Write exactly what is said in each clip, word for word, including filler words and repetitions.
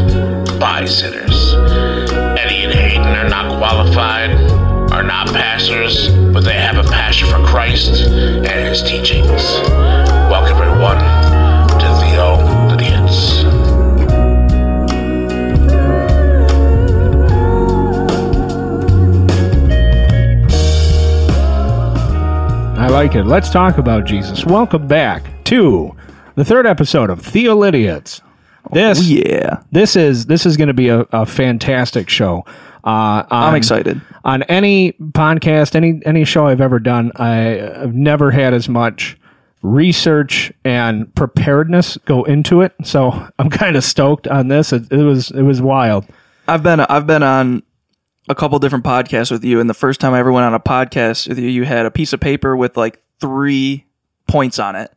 by sinners. Eddie and Hayden are not qualified, are not pastors, but they have a passion for Christ and his teachings. Welcome everyone to Theolidiots. I like it. Let's talk about Jesus. Welcome back to the third episode of Theolidiots. This, oh, yeah. This is this is going to be a, a fantastic show. Uh, on, I'm excited. On any podcast, any any show I've ever done, I, I've never had as much research and preparedness go into it. So I'm kind of stoked on this. It, it was it was wild. I've been I've been on a couple different podcasts with you, and the first time I ever went on a podcast with you, you had a piece of paper with like three points on it,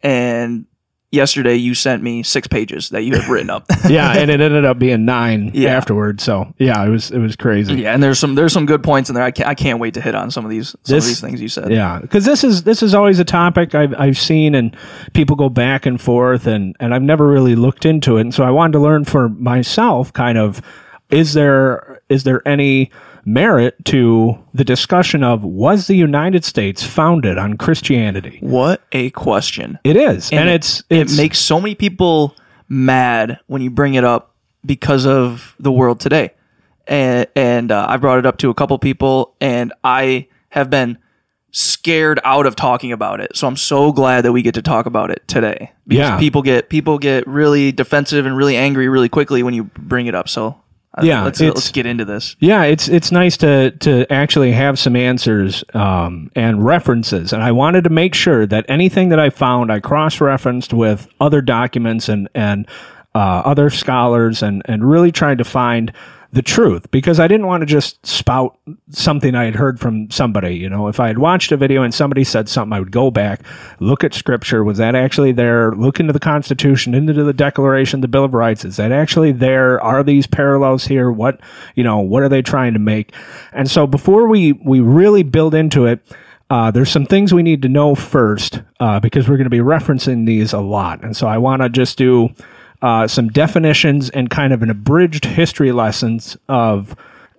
and yesterday you sent me six pages that you had written up. Yeah, and it ended up being nine yeah. afterwards. So yeah, it was it was crazy. Yeah, and there's some there's some good points in there. I can't I can't wait to hit on some of these some this, of these things you said. Yeah, because this is this is always a topic I've I've seen, and people go back and forth, and and I've never really looked into it, and so I wanted to learn for myself, kind of, is there is there any merit to the discussion of, was the United States founded on Christianity? What a question. It is. And, and it, it's, it's it makes so many people mad when you bring it up because of the world today. And, and uh, I brought it up to a couple people, and I have been scared out of talking about it. So I'm so glad that we get to talk about it today. Because yeah. people get people get really defensive and really angry really quickly when you bring it up. So Yeah, let's let's get into this. Yeah, it's it's nice to to actually have some answers um, and references, and I wanted to make sure that anything that I found I cross-referenced with other documents and and uh, other scholars, and and really tried to find the truth, because I didn't want to just spout something I had heard from somebody. You know, if I had watched a video and somebody said something, I would go back, look at scripture. Was that actually there? Look into the Constitution, into the Declaration, the Bill of Rights. Is that actually there? Are these parallels here? What, you know, what are they trying to make? And so before we, we really build into it, Uh, there's some things we need to know first, uh, because we're going to be referencing these a lot. And so I want to just do uh, some definitions and kind of an abridged history lessons of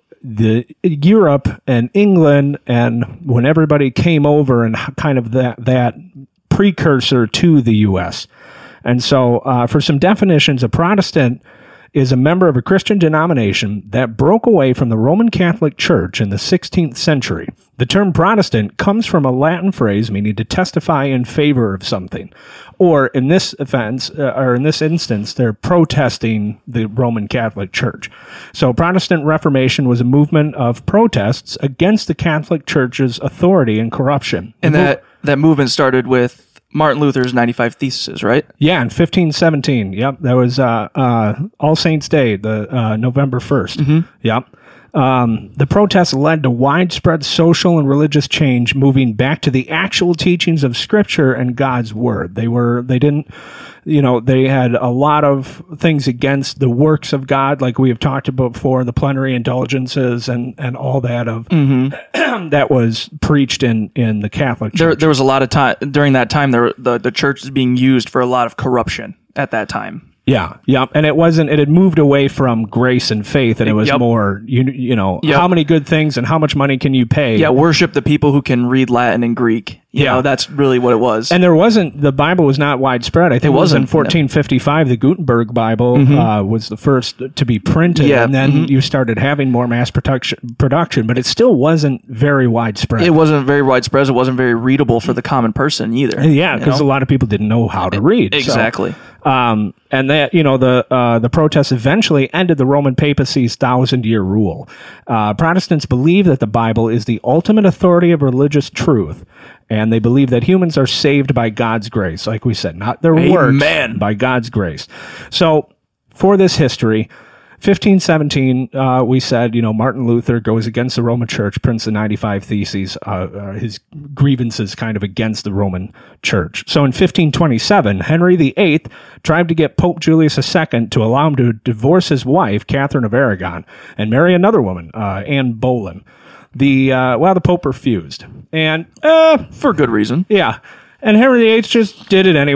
the Europe and England, and when everybody came over, and kind of that, that precursor to the U S. And so uh, for some definitions, a Protestant is a member of a Christian denomination that broke away from the Roman Catholic Church in the sixteenth century. The term Protestant comes from a Latin phrase meaning to testify in favor of something. Or in this offense, uh, or in this instance, they're protesting the Roman Catholic Church. So Protestant Reformation was a movement of protests against the Catholic Church's authority and corruption. And that, that movement started with Martin Luther's ninety-five Theses, right? Yeah, in fifteen seventeen. Yep, that was uh, uh, All Saints' Day, the uh, November first. Mm-hmm. Yep. Um, the protests led to widespread social and religious change, moving back to the actual teachings of Scripture and God's Word. They were, they didn't, you know, they had a lot of things against the works of God, like we have talked about before, the plenary indulgences and, and all that of mm-hmm. that was preached in, in the Catholic Church. There, there was a lot of time during that time. There, the the church is being used for a lot of corruption at that time. Yeah, yeah, and it wasn't. It had moved away from grace and faith, and it was yep. more, you you know, yep. how many good things and how much money can you pay? Yeah, worship the people who can read Latin and Greek. You yeah, know, that's really what it was. And there wasn't, the Bible was not widespread. I think it, it was in fourteen fifty-five. The Gutenberg Bible mm-hmm. uh, was the first to be printed, yeah. and then mm-hmm. you started having more mass production, production, but it still wasn't very widespread. It wasn't very widespread. It wasn't very readable for the common person either. Yeah, because a lot of people didn't know how to read. Exactly. So, um, and that, you know, the uh, the protests eventually ended the Roman papacy's thousand-year rule. Uh, Protestants believe that the Bible is the ultimate authority of religious truth, and they believe that humans are saved by God's grace, like we said, not their Amen. works, by God's grace. So, for this history, fifteen seventeen, uh, we said, you know, Martin Luther goes against the Roman Church, prints the ninety-five Theses, uh, uh, his grievances kind of against the Roman Church. So in fifteen twenty-seven, Henry the Eighth tried to get Pope Julius the Second to allow him to divorce his wife, Catherine of Aragon, and marry another woman, uh, Anne Boleyn. The, uh, well, the Pope refused. And, uh, for good reason. Yeah. And Henry the Eighth just did it anyway.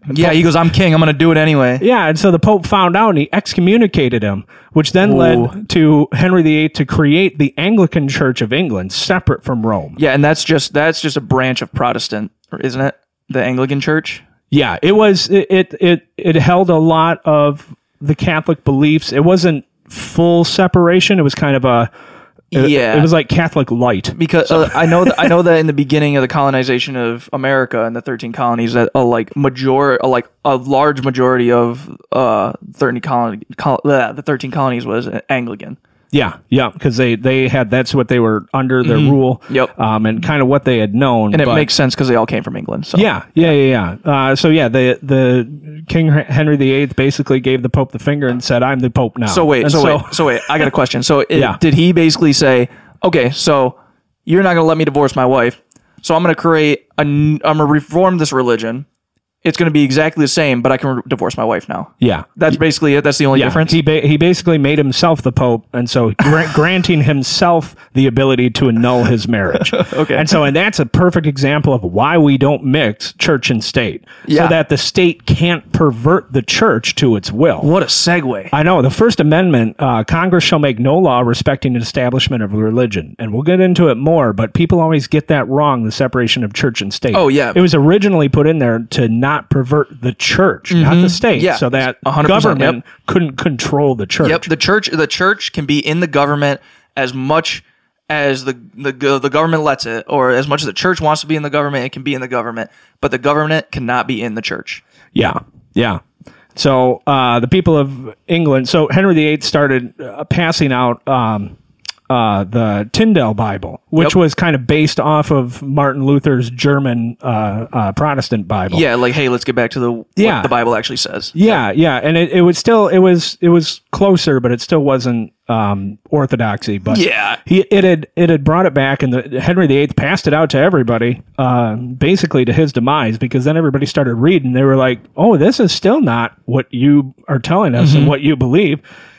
Yeah, he goes, I'm king. I'm going to do it anyway. Yeah, and so the Pope found out and he excommunicated him, which then Ooh. led to Henry the Eighth to create the Anglican Church of England, separate from Rome. Yeah, and that's just that's just a branch of Protestant, isn't it? The Anglican Church? Yeah, it was. It it it, it held a lot of the Catholic beliefs. It wasn't full separation. It was kind of a. It, yeah, it was like Catholic light. Because uh, I know that I know that in the beginning of the colonization of America and the thirteen colonies, that a like major, a, like a large majority of uh thirteen colony, col- uh, the thirteen colonies was Anglican. Yeah, yeah, because they, they had that's what they were under their Mhm. rule. Yep. Um, and kind of what they had known. And it but- makes sense because they all came from England. So Yeah, yeah, yeah, yeah. Uh, so yeah, the the King Henry the Eighth basically gave the Pope the finger and said, "I'm the Pope now." So wait, And so, wait, so wait. I got a question. So it, Yeah. did he basically say, okay, so you're not going to let me divorce my wife, so I'm going to create a, n- I'm going to reform this religion. It's going to be exactly the same, but I can re- divorce my wife now. Yeah, That's basically it. That's the only yeah. difference. He ba- he basically made himself the Pope, and so gra- granting himself the ability to annul his marriage. Okay. and so and that's a perfect example of why we don't mix church and state, Yeah. so that the state can't pervert the church to its will. What a segue. I know. The First Amendment, uh, Congress shall make no law respecting the establishment of religion. And we'll get into it more, but people always get that wrong, the separation of church and state. Oh, yeah. It was originally put in there to not pervert the church, not the state, Yeah. so that one hundred percent, government couldn't control the church. Yep, the church the church can be in the government as much as the, the the government lets it, or as much as the church wants to be in the government, it can be in the government, but the government cannot be in the church. Yeah, yeah. So uh, the people of England, so Henry the Eighth started uh, passing out um, uh, the Tyndale Bible, which Yep. was kind of based off of Martin Luther's German uh, uh, Protestant Bible. Yeah, like, hey, let's get back to the Yeah. what the Bible actually says. Yeah, yeah, and it, it was still it was it was closer, but it still wasn't um, orthodoxy. But Yeah. he it had it had brought it back, and the, Henry the Eighth passed it out to everybody, uh, basically to his demise, because then everybody started reading. They were like, "Oh, this is still not what you are telling us and what you believe."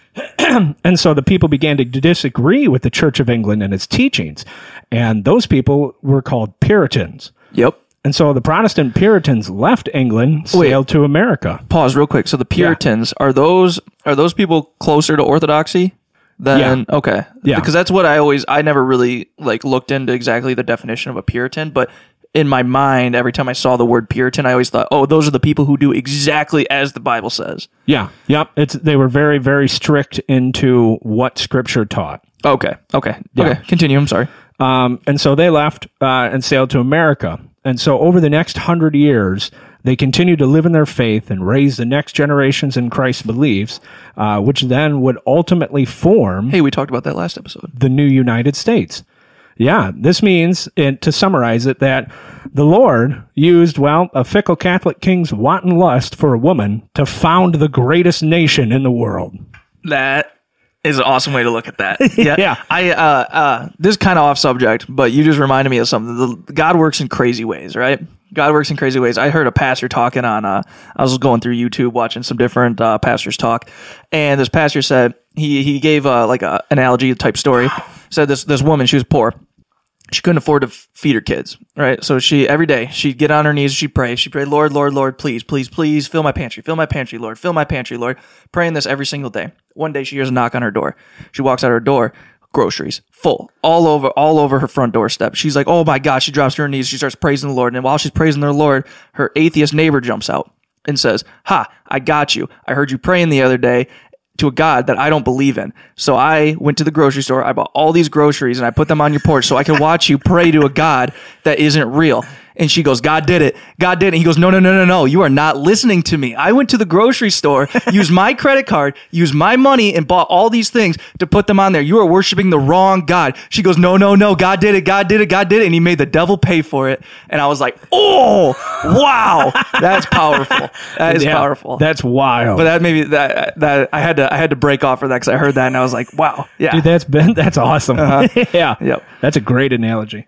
And so the people began to disagree with the Church of England and its teachings, and those people were called Puritans. Yep. And so the Protestant Puritans left England, Wait. sailed to America. Pause real quick. So the Puritans are those are those people closer to orthodoxy than okay. Yeah. Because that's what I always I never really like looked into exactly the definition of a Puritan, but in my mind, every time I saw the word Puritan, I always thought, oh, those are the people who do exactly as the Bible says. Yeah, yep. It's they were very, very strict into what Scripture taught, Okay. Okay. Yeah. Okay. Continue. I'm sorry. um, and so they left uh, and sailed to America. And so over the next hundred years, they continued to live in their faith and raise the next generations in Christ's beliefs, uh, which then would ultimately form Hey, we talked about that last episode. the new United States. Yeah, this means, and to summarize it, that the Lord used, well, a fickle Catholic king's wanton lust for a woman to found the greatest nation in the world. That is an awesome way to look at that. Yeah. Yeah. I uh uh this is kind of off subject, but you just reminded me of something. The, God works in crazy ways, right? God works in crazy ways. I heard a pastor talking on uh I was going through YouTube watching some different uh pastors talk, and this pastor said he he gave uh like a analogy type story. Said this this woman, she was poor. She couldn't afford to f- feed her kids, right? So she, every day, she'd get on her knees, she'd pray. She'd pray, Lord, Lord, Lord, please, please, please, fill my pantry, fill my pantry, Lord, fill my pantry, Lord. Praying this every single day. One day she hears a knock on her door. She walks out her door, groceries, full, all over, all over her front doorstep. She's like, oh my God, she drops to her knees, she starts praising the Lord. And while she's praising the Lord, her atheist neighbor jumps out and says, ha, I got you. I heard you praying the other day to a God that I don't believe in. So I went to the grocery store, I bought all these groceries, and I put them on your porch so I can watch you pray to a God that isn't real. And she goes, God did it. God did it. And he goes, no, no, no, no, no. You are not listening to me. I went to the grocery store, used my credit card, used my money, and bought all these things to put them on there. You are worshiping the wrong God. She goes, no, no, no. God did it. God did it. God did it. And he made the devil pay for it. And I was like, oh, wow. That's powerful. That is Yeah, powerful. That's wild. But that maybe that that I had to I had to break off for that because I heard that and I was like, wow, yeah. Dude, that's been that's awesome. Yeah, Yep. that's a great analogy.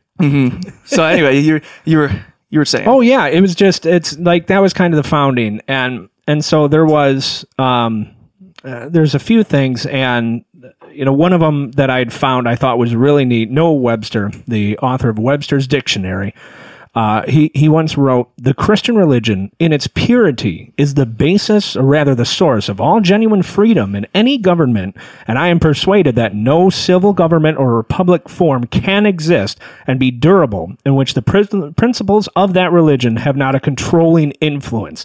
So anyway, you you were you were saying, Oh yeah, it was just it's like that was kind of the founding, and and so there was um, uh, there's a few things, and you know one of them that I'd found I thought was really neat. Noah Webster, the author of Webster's Dictionary, Uh, he, he once wrote, "The Christian religion, in its purity, is the basis, or rather the source, of all genuine freedom in any government, and I am persuaded that no civil government or republic form can exist and be durable in which the prin- principles of that religion have not a controlling influence."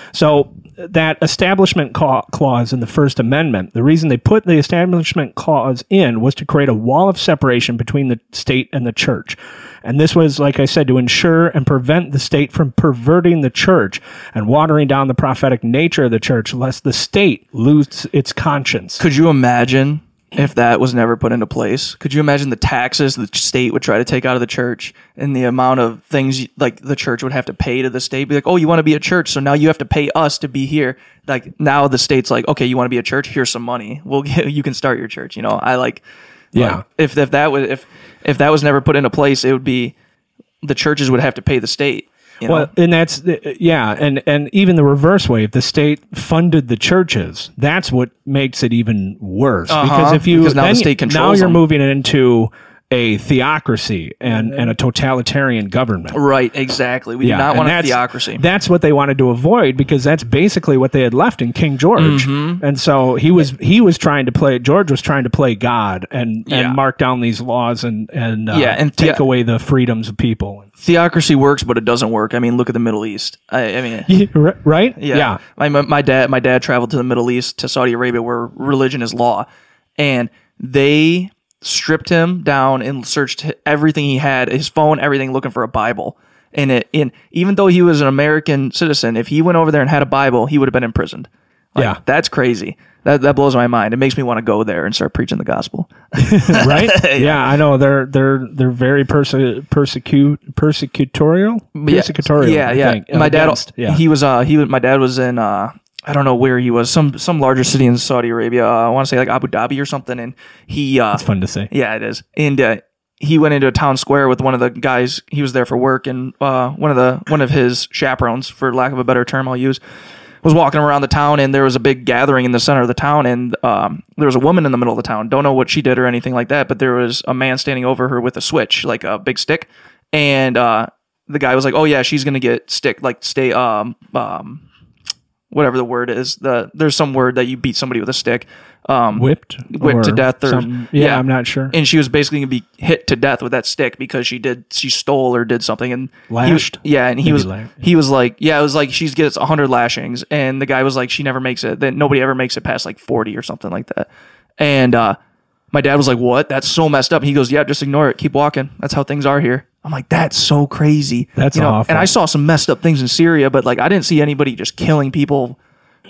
So that establishment clause in the First Amendment, the reason they put the establishment clause in was to create a wall of separation between the state and the church. And this was, like I said, to ensure and prevent the state from perverting the church and watering down the prophetic nature of the church, lest the state lose its conscience. Could you imagine if that was never put into place? Could you imagine the taxes the state would try to take out of the church and the amount of things like the church would have to pay to the state? Be like, oh, you want to be a church, so now you have to pay us to be here. Like now the state's like, okay, you want to be a church? Here's some money. We'll get, you can start your church. You know, I like, yeah. Like, if if that was if if that was never put into place, it would be the churches would have to pay the state. You know? Well, and that's, yeah, and, and even the reverse way, if the state funded the churches, that's what makes it even worse. Uh-huh. Because if you, because now then the state controls now you're them. moving it into a theocracy and, and a totalitarian government. Right, exactly. We Yeah, do not and want a that's- theocracy. That's what they wanted to avoid, because that's basically what they had left in King George. Mm-hmm. And so he was he was trying to play, George was trying to play God and, Yeah. and mark down these laws and, and, uh, Yeah, and take the- away the freedoms of people. Theocracy works, but it doesn't work. I mean, look at the Middle East. I, I mean, Yeah, right? yeah. yeah. My my dad my dad traveled to the Middle East, to Saudi Arabia, where religion is law, and they stripped him down and searched everything he had, his phone, everything, looking for a Bible. And it, in even though he was an American citizen, if he went over there and had a Bible, he would have been imprisoned. Like, Yeah. that's crazy. That that blows my mind. It makes me want to go there and start preaching the gospel. Right? Yeah, I know they're they're they're very perse- persecute persecutorial. Yeah, Persecutorial. Yeah, I yeah. think, My dad, against- yeah. he was uh he was my dad was in uh I don't know where he was, some some larger city in Saudi Arabia. Uh, I want to say like Abu Dhabi or something, and he uh It's fun to say. yeah, it is. And uh, he went into a town square with one of the guys. He was there for work, and uh, one of the one of his chaperones, for lack of a better term, I'll use, was walking around the town, and there was a big gathering in the center of the town, and um, there was a woman in the middle of the town. Don't know what she did or anything like that, but there was a man standing over her with a switch, like a big stick, and uh, the guy was like, "Oh yeah, she's gonna get stick, like stay um um." whatever the word is, the there's some word that you beat somebody with a stick, um, Whipped? whipped to or death, or something. Yeah, I'm not sure. And she was basically gonna be hit to death with that stick because she did she stole or did something, and Lashed? He, yeah, and he Maybe was lashed. he was like, yeah, it was like she gets a hundred lashings, and the guy was like, she never makes it. Then nobody ever makes it past like forty or something like that, and uh, my dad was like, what? That's so messed up. He goes, yeah, just ignore it, keep walking. That's how things are here. I'm like, that's so crazy. That's you know, awful. And I saw some messed up things in Syria, but like I didn't see anybody just killing people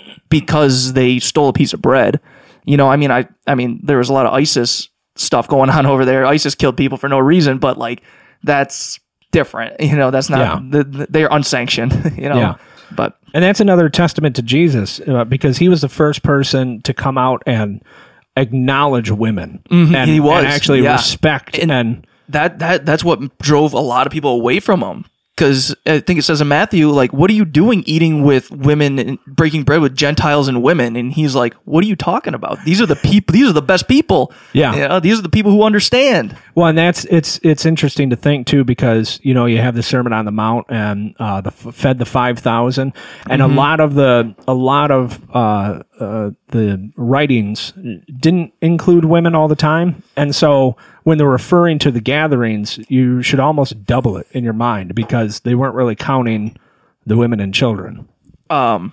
because they stole a piece of bread. You know, I mean, I, I mean, there was a lot of ISIS stuff going on over there. ISIS killed people for no reason, but like, that's different. You know, that's not, Yeah. the, the, they're unsanctioned, you know, Yeah. but And that's another testament to Jesus, uh, because he was the first person to come out and acknowledge women and, he was, and actually yeah. respect And- and that, that, that's what drove a lot of people away from him. Because I think it says in Matthew, like, what are you doing eating with women and breaking bread with Gentiles and women? And he's like, what are you talking about? These are the people. These are the best people. Yeah. You know, these are the people who understand. Well, and that's it's it's interesting to think too, because you know you have the Sermon on the Mount and uh, the f- fed the five thousand, and Mm-hmm. a lot of the a lot of uh, uh, the writings didn't include women all the time, and so when they're referring to the gatherings, you should almost double it in your mind, because they weren't really counting the women and children. Um,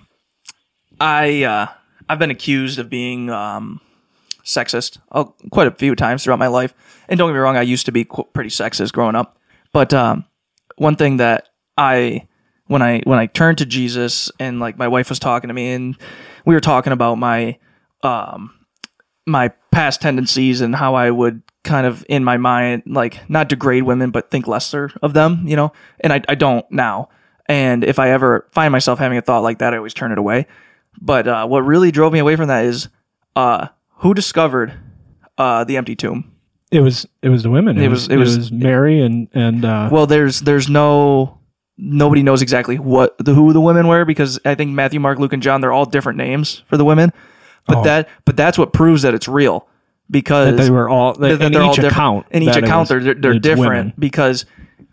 I uh, I've been accused of being um, sexist uh, quite a few times throughout my life, and don't get me wrong, I used to be qu- pretty sexist growing up. But um, one thing that I when I when I turned to Jesus, and like my wife was talking to me, and we were talking about my um, my past tendencies and how I would kind of in my mind like not degrade women but think lesser of them, you know, and I, I don't now. And if I ever find myself having a thought like that, I always turn it away. But uh, what really drove me away from that is uh, who discovered uh, the empty tomb? It was it was the women. It, It was, was- it was- Mary and and uh, Well, there's there's no nobody knows exactly what the who the women were, because I think Matthew, Mark, Luke, and John, they're all different names for the women. But Oh. that but that's what proves that it's real, because that they were all that- that in they're all each different. account. In each that it account, was- they're they're, they're it's different women. because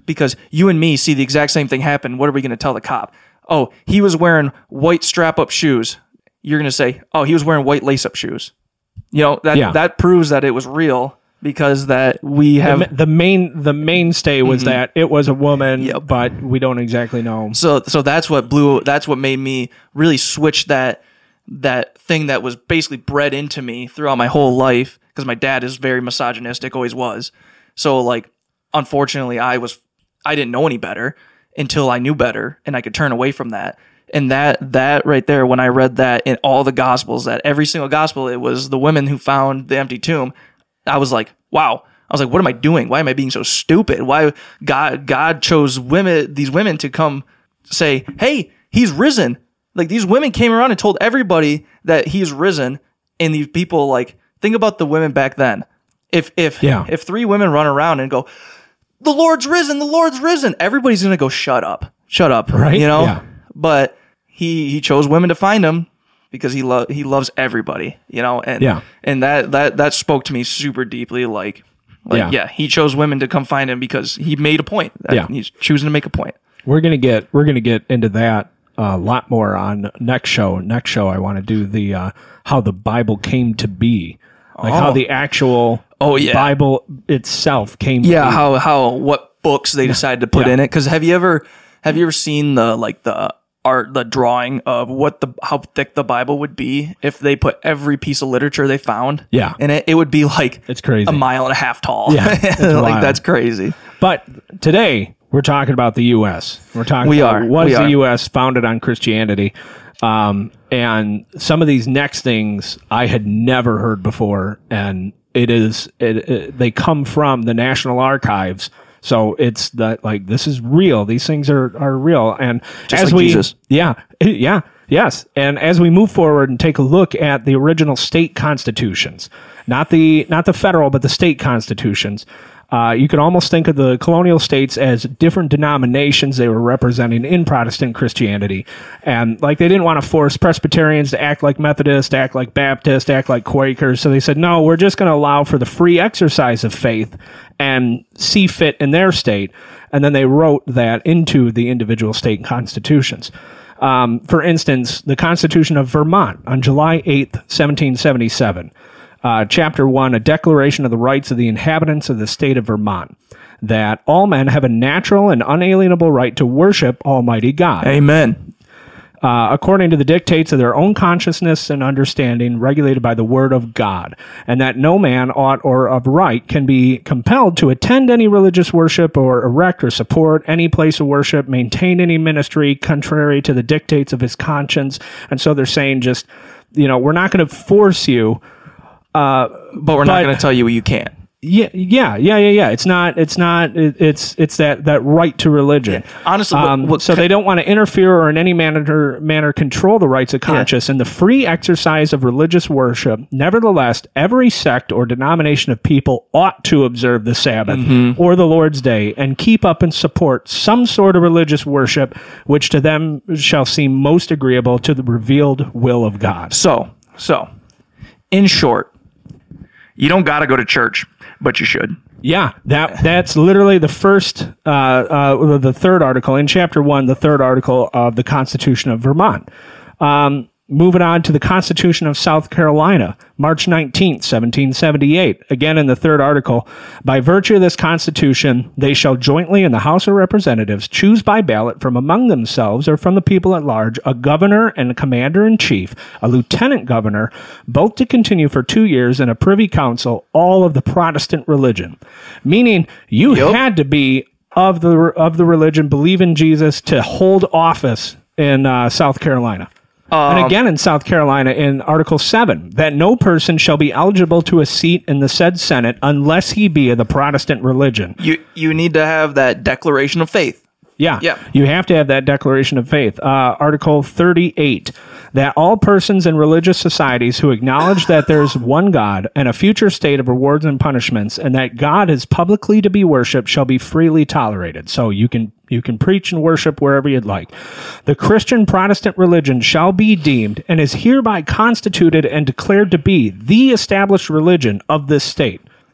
because you and me see the exact same thing happen. What are we going to tell the cop? Oh, he was wearing white strap-up shoes. You're going to say, oh, he was wearing white lace-up shoes. You know, that Yeah. that proves that it was real because that we have... The, the main the mainstay was Mm-hmm. that it was a woman, Yep. but we don't exactly know. So so that's what blew that's what made me really switch that that thing that was basically bred into me throughout my whole life because my dad is very misogynistic, always was. So like unfortunately I was I didn't know any better until I knew better and I could turn away from that. And that that right there, when I read that in all the gospels, that every single gospel it was the women who found the empty tomb, I was like, wow. I was like, what am I doing? Why am I being so stupid? Why God God chose women, these women to come say, hey, he's risen. Like these women came around and told everybody that he's risen. And these people, like, think about the women back then. If if Yeah. if three women run around and go, the Lord's risen, the Lord's risen, everybody's gonna go, shut up. Shut up. Right? You know? Yeah. But he he chose women to find him because he lo- he loves everybody, you know, and Yeah. and that that that spoke to me super deeply. Like, like Yeah. yeah. he chose women to come find him because he made a point. That Yeah. he's choosing to make a point. We're gonna get we're gonna get into that a lot more on next show. Next show, I want to do the uh, how the Bible came to be, like how Oh. the actual Oh, yeah. Bible itself came. Yeah, to be. how how what books they decided to put Yeah. in it? Because have you ever have you ever seen the like the art the drawing of what the how thick the Bible would be if they put every piece of literature they found? Yeah. in it, it would be like It's crazy. a mile and a half tall. Yeah, it's like wild. that's crazy. But today we're talking about the U S. We're talking. We about are. Was We the are. U S founded on Christianity? Um, and some of these next things I had never heard before, and it is it, it, they come from the National Archives. So it's that like this is real. These things are are real. And Just as like we Jesus. yeah yeah yes, and as we move forward and take a look at the original state constitutions, not the not the federal but the state constitutions. Uh, you could almost think of the colonial states as different denominations they were representing in Protestant Christianity. And like they didn't want to force Presbyterians to act like Methodists, to act like Baptists, to act like Quakers. So they said, no, we're just going to allow for the free exercise of faith and see fit in their state. And then they wrote that into the individual state constitutions. Um, for instance, the Constitution of Vermont on July eighth, seventeen seventy-seven. Uh, chapter one, a declaration of the rights of the inhabitants of the state of Vermont, that all men have a natural and unalienable right to worship Almighty God, Amen. uh, according to the dictates of their own consciousness and understanding, regulated by the word of God, and that no man ought or of right can be compelled to attend any religious worship or erect or support any place of worship, maintain any ministry contrary to the dictates of his conscience. And so they're saying just, you know, we're not going to force you. But we're not But- going to tell you you can't. Yeah, yeah, yeah, yeah, yeah. It's not. It's not. It, it's it's that that right to religion. Honestly, what- um, what so ca- they don't want to interfere or in any manner manner control the rights of conscience and the free exercise of religious worship. Nevertheless, every sect or denomination of people ought to observe the Sabbath Mm-hmm. or the Lord's Day and keep up and support some sort of religious worship, which to them shall seem most agreeable to the revealed will of God. So, so, in short, you don't got to go to church, but you should. Yeah, that that's literally the first, uh, uh, the third article in chapter one, the third article of the Constitution of Vermont. Um, moving on to the Constitution of South Carolina, March nineteenth, seventeen seventy-eight. Again, in the third article, by virtue of this Constitution, they shall jointly in the House of Representatives choose by ballot from among themselves or from the people at large a governor and a commander-in-chief, a lieutenant governor, both to continue for two years, and a privy council, all of the Protestant religion. Meaning, you Yep. had to be of the of the religion, believe in Jesus, to hold office in uh, South Carolina. Um, And again in South Carolina in Article seven, that no person shall be eligible to a seat in the said Senate unless he be of the Protestant religion. You you need to have that declaration of faith. Yeah. Yeah. You have to have that declaration of faith. Uh, Article thirty-eight, that all persons in religious societies who acknowledge that there's one God and a future state of rewards and punishments, and that God is publicly to be worshipped, shall be freely tolerated. So you can you can preach and worship wherever you'd like. The Christian Protestant religion shall be deemed and is hereby constituted and declared to be the established religion of this state.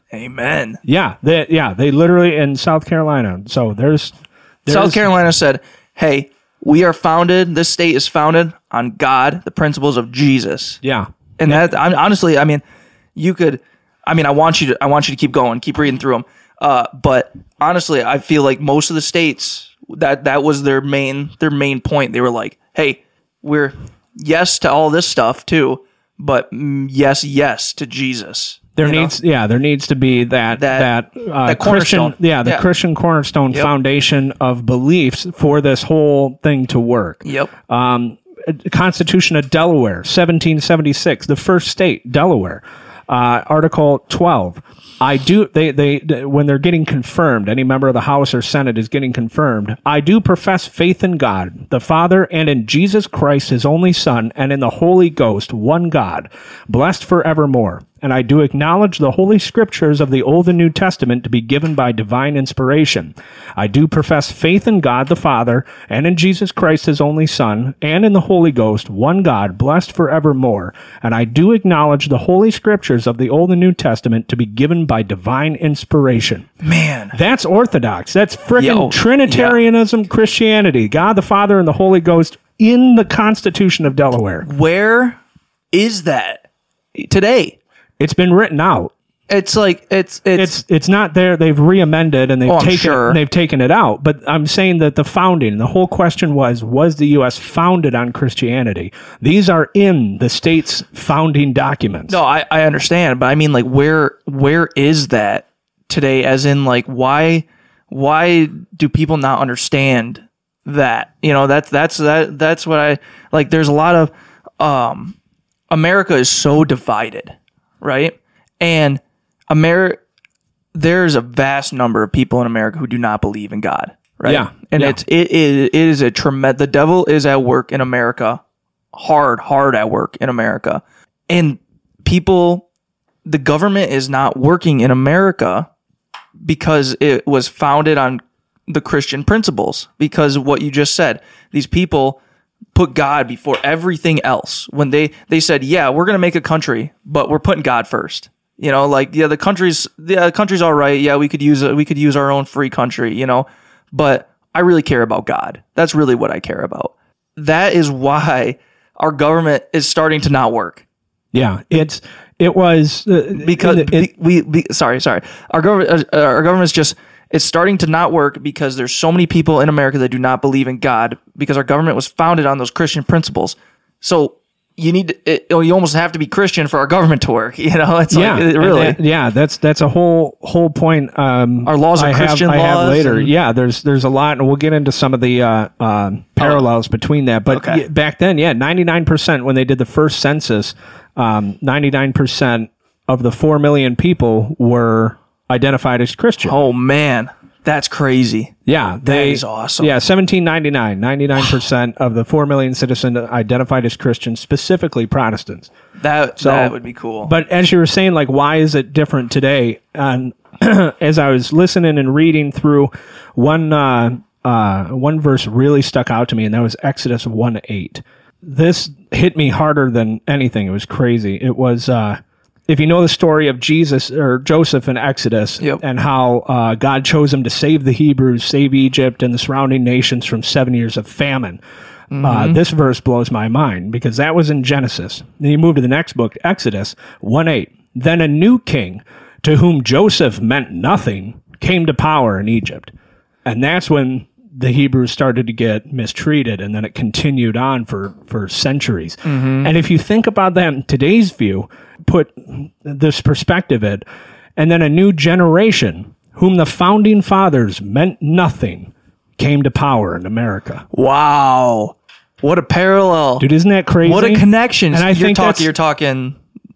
Amen. Yeah, they, yeah, they literally in South Carolina. So there's, there's South Carolina said, hey, we are founded, this state is founded on God, the principles of Jesus. Yeah. And that, I'm, honestly, I mean, you could, I mean, I want you to, I want you to keep going, keep reading through them. Uh, but honestly, I feel like most of the states, that, that was their main, their main point. They were like, hey, we're yes to all this stuff too, but mm, yes, yes to Jesus. There you needs, know? yeah, there needs to be that That- that, uh, that Christian, cornerstone. yeah, the Yeah. Christian cornerstone Yep. foundation of beliefs for this whole thing to work. Yep. Um, Constitution of Delaware, seventeen seventy-six, the first state, Delaware. Uh, Article twelve. I do. They, they when they're getting confirmed, any member of the House or Senate is getting confirmed. I do profess faith in God, the Father, and in Jesus Christ, His only Son, and in the Holy Ghost, one God, blessed forevermore. And I do acknowledge the Holy Scriptures of the Old and New Testament to be given by divine inspiration. I do profess faith in God the Father, and in Jesus Christ, His only Son, and in the Holy Ghost, one God, blessed forevermore. And I do acknowledge the Holy Scriptures of the Old and New Testament to be given by divine inspiration. Man. That's Orthodox. That's freaking Yeah, oh, Trinitarianism Christianity. God the Father and the Holy Ghost in the Constitution of Delaware. Where is that today? It's been written out. It's like it's it's, It's it's not there. They've re-amended and they've Oh, I'm taken sure. it, they've taken it out. But I'm saying that the founding, the whole question was, was the U S founded on Christianity? These are in the state's founding documents. no, I, I understand, but I mean, like, where where is that today? As in, like, why why do people not understand that? You know, that's that's that that's what I like. There's a lot of um, America is so divided, right? And America, there's a vast number of people in America who do not believe in God, right? Yeah, and yeah. it's it is it is a tremendous. The devil is at work in America, hard, hard at work in America, and people, the government is not working in America because it was founded on the Christian principles. Because what you just said, these people put God before everything else. When they they said, yeah, we're gonna make a country, but we're putting God first. You know, like, yeah, the country's yeah, the country's all right. Yeah, we could use a, we could use our own free country. You know, but I really care about God. That's really what I care about. That is why our government is starting to not work. Yeah, it's it was uh, Because it- it- we, we sorry sorry our government uh, our government's just it's starting to not work because there's so many people in America that do not believe in God because our government was founded on those Christian principles. So you need to, it, you almost have to be Christian for our government to work. You know, it's yeah, like it and really. that- yeah. That's that's a whole whole point. Um, Our laws are I have- Christian I have laws later. and- Yeah, there's there's a lot, and we'll get into some of the uh, uh, parallels between that. But Okay. y- back then, yeah, ninety-nine percent when they did the first census, um, ninety-nine percent of the four million people were identified as Christian. Oh man, that's crazy. Yeah, they, is awesome. Yeah, seventeen ninety-nine, ninety-nine percent of the four million citizens identified as Christians, specifically Protestants. That So- that would be cool. But as you were saying, like, why is it different today? And as I was listening and reading through, one uh, uh, one verse really stuck out to me, and that was Exodus one eight. This hit me harder than anything. It was crazy. It was, uh, if you know the story of Jesus or Joseph in Exodus, Yep. and how uh, God chose him to save the Hebrews, save Egypt and the surrounding nations from seven years of famine. Uh, this verse blows my mind because that was in Genesis. Then you move to the next book, Exodus one eight. Then a new king to whom Joseph meant nothing came to power in Egypt. And that's when the Hebrews started to get mistreated, and then it continued on for, for centuries. And if you think about that in today's view, put this perspective in, and then a new generation whom the founding fathers meant nothing came to power in America. wow, what a parallel, Dude, isn't that crazy? What a connection. And I you're think talking that's you're talking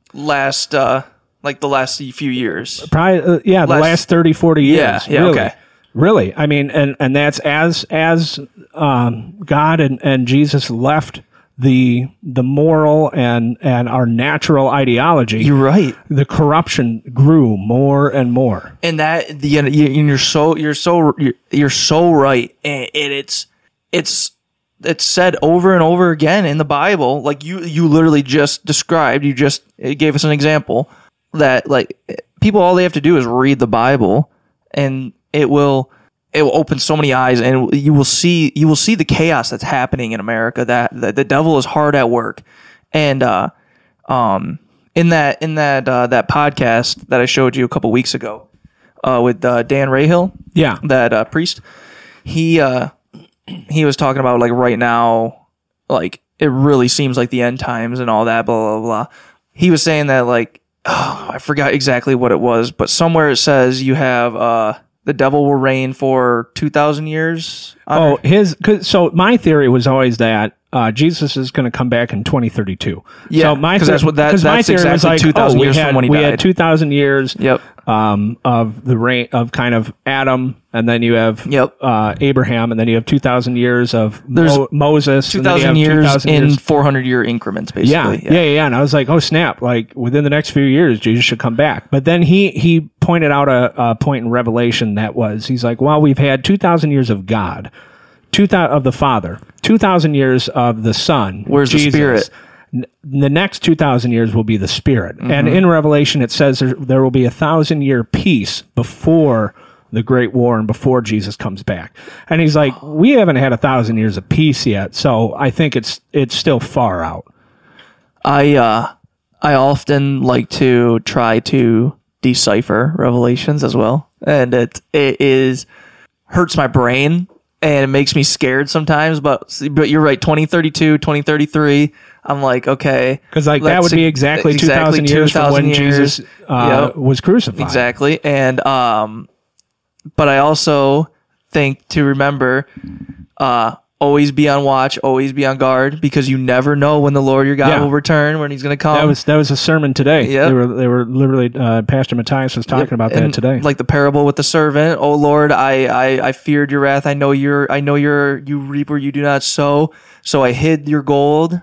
last uh like the last few years. probably, uh, yeah, the less- last thirty, forty years. Yeah, yeah, really. okay. Really. I mean, and, and that's as as um, God and, and Jesus left the the moral and, and our natural ideology, You're right. the corruption grew more and more. And that the and you- and you're so you're so you're, you're so right, and, and it's it's it's said over and over again in the Bible. Like you you literally just described. You just it gave us an example that like people, all they have to do is read the Bible, and it will it will open so many eyes, and you will see you will see the chaos that's happening in America. That, that the devil is hard at work, and uh, um, in that in that uh, that podcast that I showed you a couple weeks ago uh, with uh, Dan Rahill, Yeah. that uh, priest, he uh, he was talking about like right now, like it really seems like the end times and all that, blah blah blah. He was saying that like, oh, I forgot exactly what it was, but somewhere it says you have uh, the devil will reign for two thousand years. Oh, his. Cause, so my theory was always that uh, Jesus is going to come back in twenty thirty-two. Yeah, so my 'cause that's what that- because my that's theory was exactly like, two thousand oh, we years had, from when he we died. had two thousand years. Yep. Um, of the reign of kind of Adam, and then you have Yep. uh, Abraham, and then you have two thousand years of There's Mo- Moses. two and then you thousand have years 2,000 in years- four hundred year increments, Yeah, basically. yeah, yeah, yeah. And I was like, oh snap! Like within the next few years, Jesus should come back. But then he he pointed out a, a point in Revelation that was he's like, well, we've had two thousand years of God, two thousand of the Father, two thousand years of the Son. Where's the Jesus. Spirit? N- The next two thousand years will be the Spirit. Mm-hmm. And in Revelation, it says there, there will be a thousand year peace before the Great War and before Jesus comes back. And he's like, we haven't had a thousand years of peace yet, so I think it's it's still far out. I uh, I often like to try to decipher Revelations as well, and it it is hurts my brain and it makes me scared sometimes. But but you're right, twenty thirty-two, twenty thirty-three. I'm like, okay, Because like that let's- would be exactly, two thousand years from when years. Jesus uh, Yep. was crucified. Exactly. And um but I also think to remember uh always be on watch, always be on guard, because you never know when the Lord your God Yeah. will return, when he's going to come. That was that was a sermon today. Yep. They were they were literally uh, Pastor Matthias was talking about that And today. like the parable with the servant. Oh Lord, I, I I feared your wrath. I know you're I know you're you reap where you do not sow. So I hid your gold,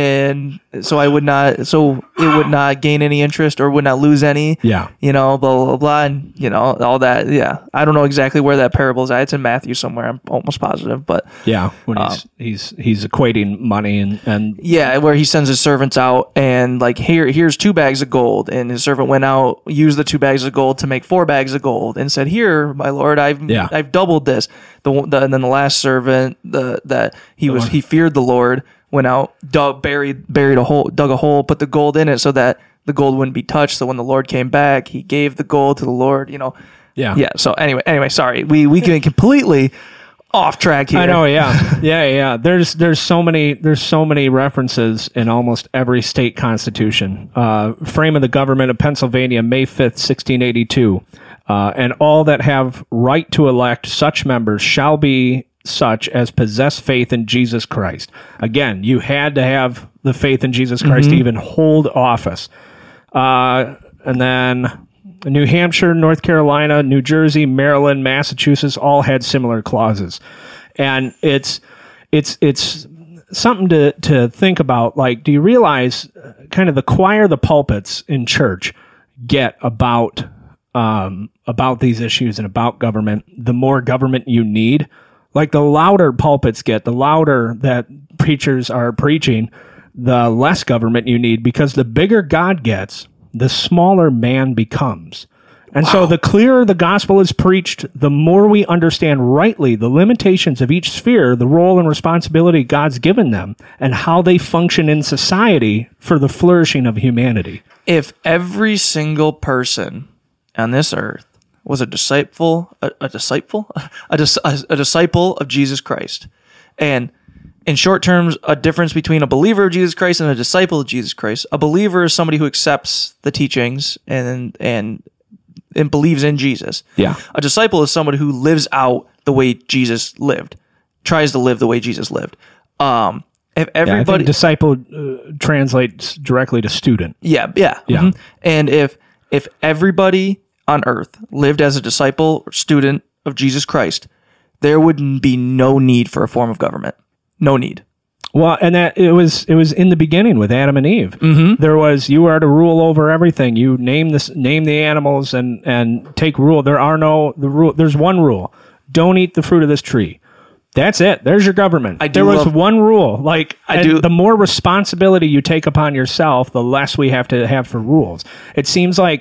and so I would not so it would not gain any interest or would not lose any. yeah. You know, blah, blah, blah, blah, and, you know, all that. Yeah. I don't know exactly where that parable is at. It's in Matthew somewhere. I'm almost positive. But Yeah. When he's Um, he's he's equating money and, and yeah, where he sends his servants out and, like, here, here's two bags of gold. And his servant went out, used the two bags of gold to make four bags of gold and said, here, my Lord, I've, Yeah. I've doubled this. The, the, and then the last servant, the, that he was, one- he feared the Lord, went out, dug, buried, buried a hole, dug a hole, put the gold in it so that the gold wouldn't be touched. So when the Lord came back, he gave the gold to the Lord, you know. yeah. Yeah. So anyway, anyway, sorry, we we get completely off track here. I know, yeah, yeah, yeah. There's there's so many there's so many references in almost every state constitution. Uh, frame of the government of Pennsylvania, May fifth, sixteen eighty-two, uh, and all that have right to elect such members shall be such as possess faith in Jesus Christ. Again, you had to have the faith in Jesus Christ to even hold office. Uh, and then New Hampshire, North Carolina, New Jersey, Maryland, Massachusetts all had similar clauses. And it's it's it's something to, to think about. Like, do you realize uh, kind of the choir the pulpits in church get about um, about these issues and about government, the more government you need? Like, the louder pulpits get, the louder that preachers are preaching, the less government you need, because the bigger God gets, the smaller man becomes. And so the clearer the gospel is preached, the more we understand rightly the limitations of each sphere, the role and responsibility God's given them, and how they function in society for the flourishing of humanity. If every single person on this earth was a disciple, a, a disciple, a, dis, a, a disciple of Jesus Christ, and in short terms, a difference between a believer of Jesus Christ and a disciple of Jesus Christ. A believer is somebody who accepts the teachings and and and believes in Jesus. Yeah. A disciple is somebody who lives out the way Jesus lived, tries to live the way Jesus lived. Um, if Yeah, I everybody, think disciple uh, translates directly to student. yeah, yeah, Yeah. mhm. And if if everybody on earth lived as a disciple or student of Jesus Christ, there would be no need for a form of government. No need. Well, and that it was it was in the beginning with Adam and Eve. Mm-hmm. There was you are to rule over everything. You name this name the animals and and take rule. There are no the rule. There's one rule: don't eat the fruit of this tree. That's it. There's your government. I do there was love- one rule. Like I and do- the more responsibility you take upon yourself, the less we have to have for rules. It seems like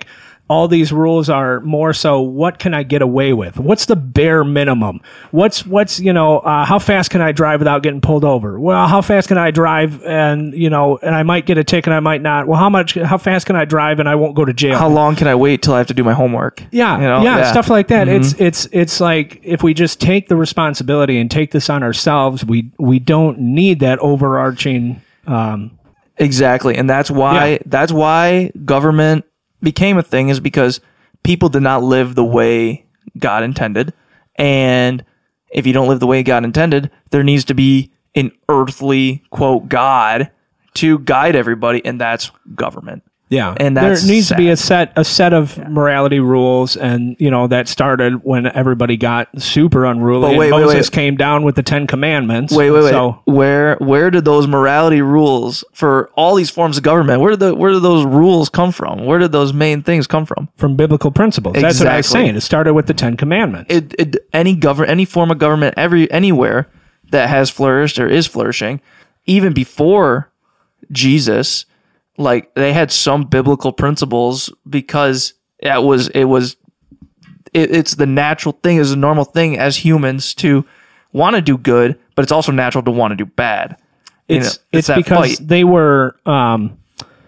all these rules are more so what can I get away with? What's the bare minimum? What's what's you know uh, how fast can I drive without getting pulled over? Well, how fast can I drive and you know and I might get a ticket, I might not. Well, how much? How fast can I drive and I won't go to jail? How long can I wait till I have to do my homework? Yeah, you know? yeah, yeah, stuff like that. Mm-hmm. It's it's it's like if we just take the responsibility and take this on ourselves, we we don't need that overarching. Um, exactly, and that's why Yeah. that's why government became a thing, is because people did not live the way God intended, and if you don't live the way God intended, there needs to be an earthly quote God to guide everybody, and that's government. Yeah, And that's there needs sad. to be a set a set of morality rules, and you know that started when everybody got super unruly. But wait, and wait, Moses wait. came down with the Ten Commandments. Wait, wait, wait. So where where did those morality rules for all these forms of government? Where did the where did those rules come from? Where did those main things come from? from biblical principles, that's what I was Exactly. saying. It started with the Ten Commandments. It, it any govern any form of government every anywhere that has flourished or is flourishing, even before Jesus, like they had some biblical principles because it was it was it, it's the natural thing, it's a normal thing as humans to want to do good, but it's also natural to want to do bad. You it's know, it's that because fight. they were um,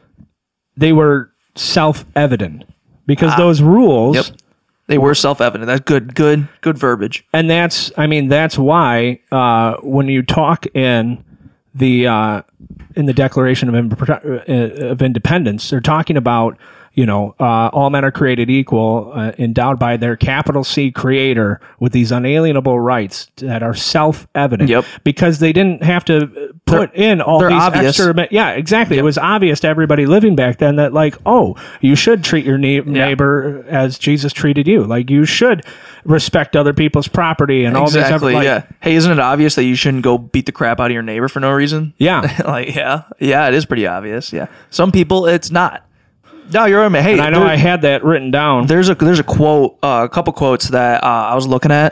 they were self-evident because those rules. Yep. They were self-evident. That's good, good, good verbiage. And that's, I mean, that's why uh, when you talk in the uh, in the Declaration of, Imp- of Independence, they're talking about, you know, uh, all men are created equal, uh, endowed by their capital C Creator with these unalienable rights that are self-evident. Yep. Because they didn't have to put They're- in all they're these obvious. extra. Yeah, exactly. It was obvious to everybody living back then that, like, oh, you should treat your ne- neighbor as Jesus treated you. Like, you should respect other people's property and all this. Exactly. Like, yeah. Hey, isn't it obvious that you shouldn't go beat the crap out of your neighbor for no reason? Yeah. like, yeah, yeah, it is pretty obvious. Yeah. Some people, it's not. No, you're right, man. Hey, And I know there- I had that written down. there's a there's a quote, uh, a couple quotes that uh, I was looking at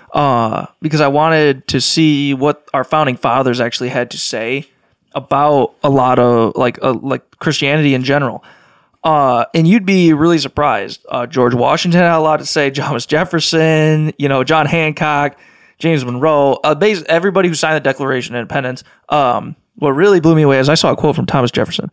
uh, because I wanted to see what our founding fathers actually had to say about a lot of like uh, like Christianity in general. Uh, and you'd be really surprised. Uh, George Washington had a lot to say. Thomas Jefferson, you know, John Hancock, James Monroe, uh, basically everybody who signed the Declaration of Independence. Um, what really blew me away is I saw a quote from Thomas Jefferson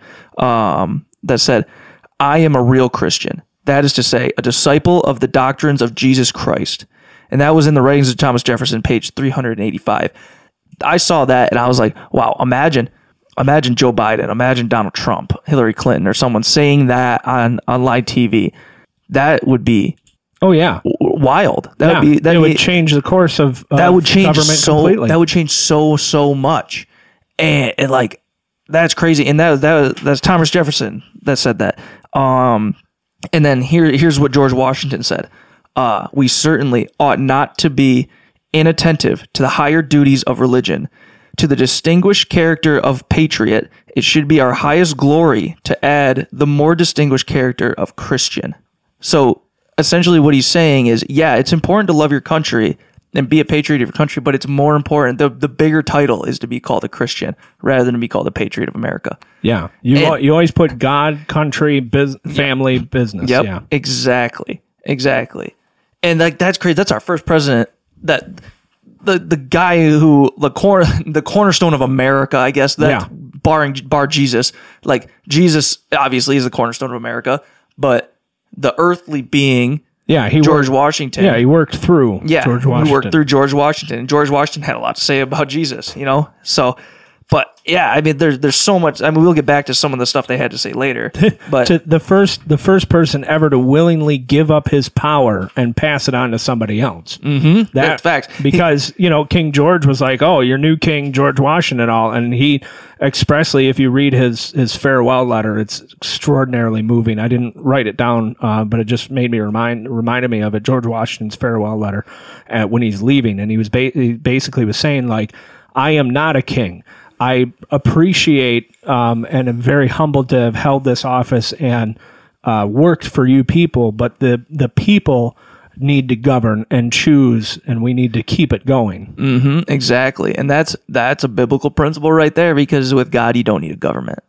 um, that said, "I am a real Christian. That is to say, a disciple of the doctrines of Jesus Christ." And that was in the writings of Thomas Jefferson, page three hundred eighty-five. I saw that and I was like, wow, imagine, imagine Joe Biden, imagine Donald Trump, Hillary Clinton, or someone saying that on, on live T V. That would be Oh, yeah. w- wild. That yeah. would be, that it would would change the course of, of that would change government so completely. that would change so so much, and, and like that's crazy. And that that that's Thomas Jefferson that said that. Um, and then here here's what George Washington said: uh, "We certainly ought not to be inattentive to the higher duties of religion, to the distinguished character of patriot. It should be our highest glory to add the more distinguished character of Christian." So essentially what he's saying is, yeah, it's important to love your country and be a patriot of your country, but it's more important. The, the bigger title is to be called a Christian rather than to be called a patriot of America. yeah. You, And- al- you always put God, country, biz- family, business. Yep. Yeah. Exactly. Exactly. And like, that's crazy. That's our first president that the, the guy who the corner, the cornerstone of America, I guess that Yeah. barring, bar Jesus, like Jesus obviously is the cornerstone of America, but the earthly being Yeah. He George worked, Washington. Yeah. He worked through Yeah, George he Washington. worked through George Washington, and George Washington had a lot to say about Jesus, you know. So, but yeah, I mean, there's there's so much. I mean, we'll get back to some of the stuff they had to say later. But to the first the first person ever to willingly give up his power and pass it on to somebody else. Mm-hmm. That's facts. Because you know King George was like, "Oh, your new king, George Washington," and all, and he expressly, if you read his his farewell letter, it's extraordinarily moving. I didn't write it down, uh, but it just made me remind reminded me of it. George Washington's farewell letter uh, when he's leaving, and he was ba- he basically was saying like, "I am not a king. I appreciate um, and am very humbled to have held this office and uh, worked for you people, but the, the people need to govern and choose, and we need to keep it going." Mhm, exactly, and that's that's a biblical principle right there. Because with God, you don't need a government.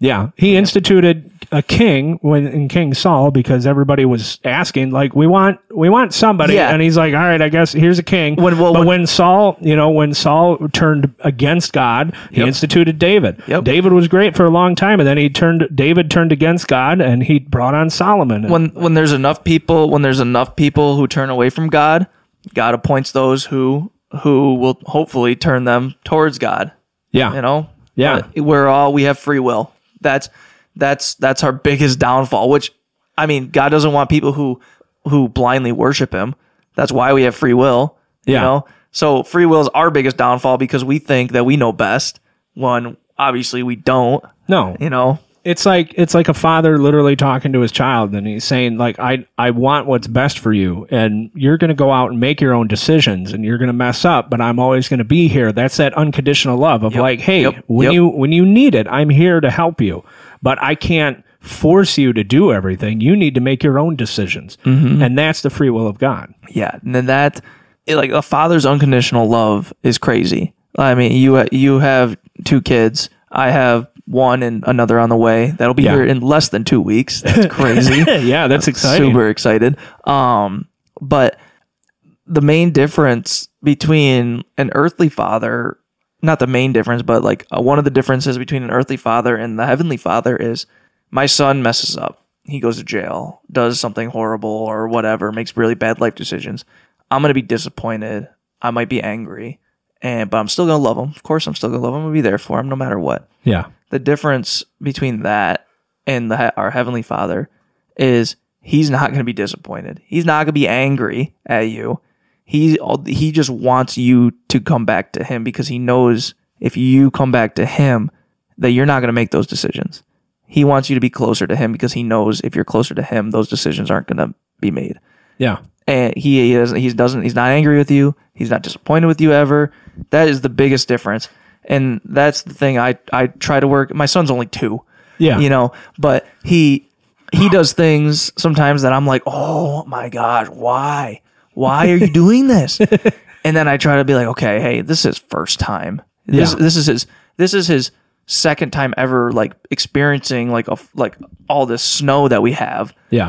Yeah, he instituted a king when in King Saul because everybody was asking, like, we want we want somebody, Yeah. and he's like, all right, I guess here's a king. When- well, but when- when Saul, you know, when Saul turned against God, he Yep. instituted David. Yep. David was great for a long time, and then he turned David turned against God, and he brought on Solomon. When when there's enough people, when there's enough people who turn away from God, God appoints those who who will hopefully turn them towards God. yeah, You know, Yeah. But we're all we have free will. That's that's that's our biggest downfall. Which, I mean, God doesn't want people who who blindly worship Him. That's why we have free will. You Yeah. know, so free will is our biggest downfall because we think that we know best. When obviously we don't. no, You know. It's like it's like a father literally talking to his child, and he's saying, like, I I want what's best for you, and you're going to go out and make your own decisions, and you're going to mess up, but I'm always going to be here. That's that unconditional love of Yep. like, hey, Yep. when Yep. you when you need it, I'm here to help you, but I can't force you to do everything. You need to make your own decisions, Mm-hmm. and that's the free will of God. Yeah, and then that, it, like a father's unconditional love is crazy. I mean, you you have two kids. I have one and another on the way. That'll be Yeah. here in less than two weeks. That's crazy. Yeah, that's exciting. Super excited. Um, but the main difference between an earthly father, not the main difference, but like uh, one of the differences between an earthly father and the heavenly father is my son messes up. He goes to jail, does something horrible or whatever, makes really bad life decisions. I'm going to be disappointed. I might be angry, and but I'm still going to love him. Of course, I'm still going to love him. I'm going to be there for him no matter what. Yeah, The difference between that and the, our Heavenly Father is He's not going to be disappointed. He's not going to be angry at you. He, he just wants you to come back to Him because He knows if you come back to Him that you're not going to make those decisions. He wants you to be closer to Him because He knows if you're closer to Him, those decisions aren't going to be made. yeah, And he, he doesn't, he doesn't, he's not angry with you. He's not disappointed with you ever. That is the biggest difference. And that's the thing I, I try to work. My son's only two, yeah. you know, but he, he does things sometimes that I'm like, oh my gosh, why, why are you doing this? And then I try to be like, okay, hey, this is his first time. This, Yeah. this is his, this is his second time ever, like experiencing like a, like all this snow that we have. yeah.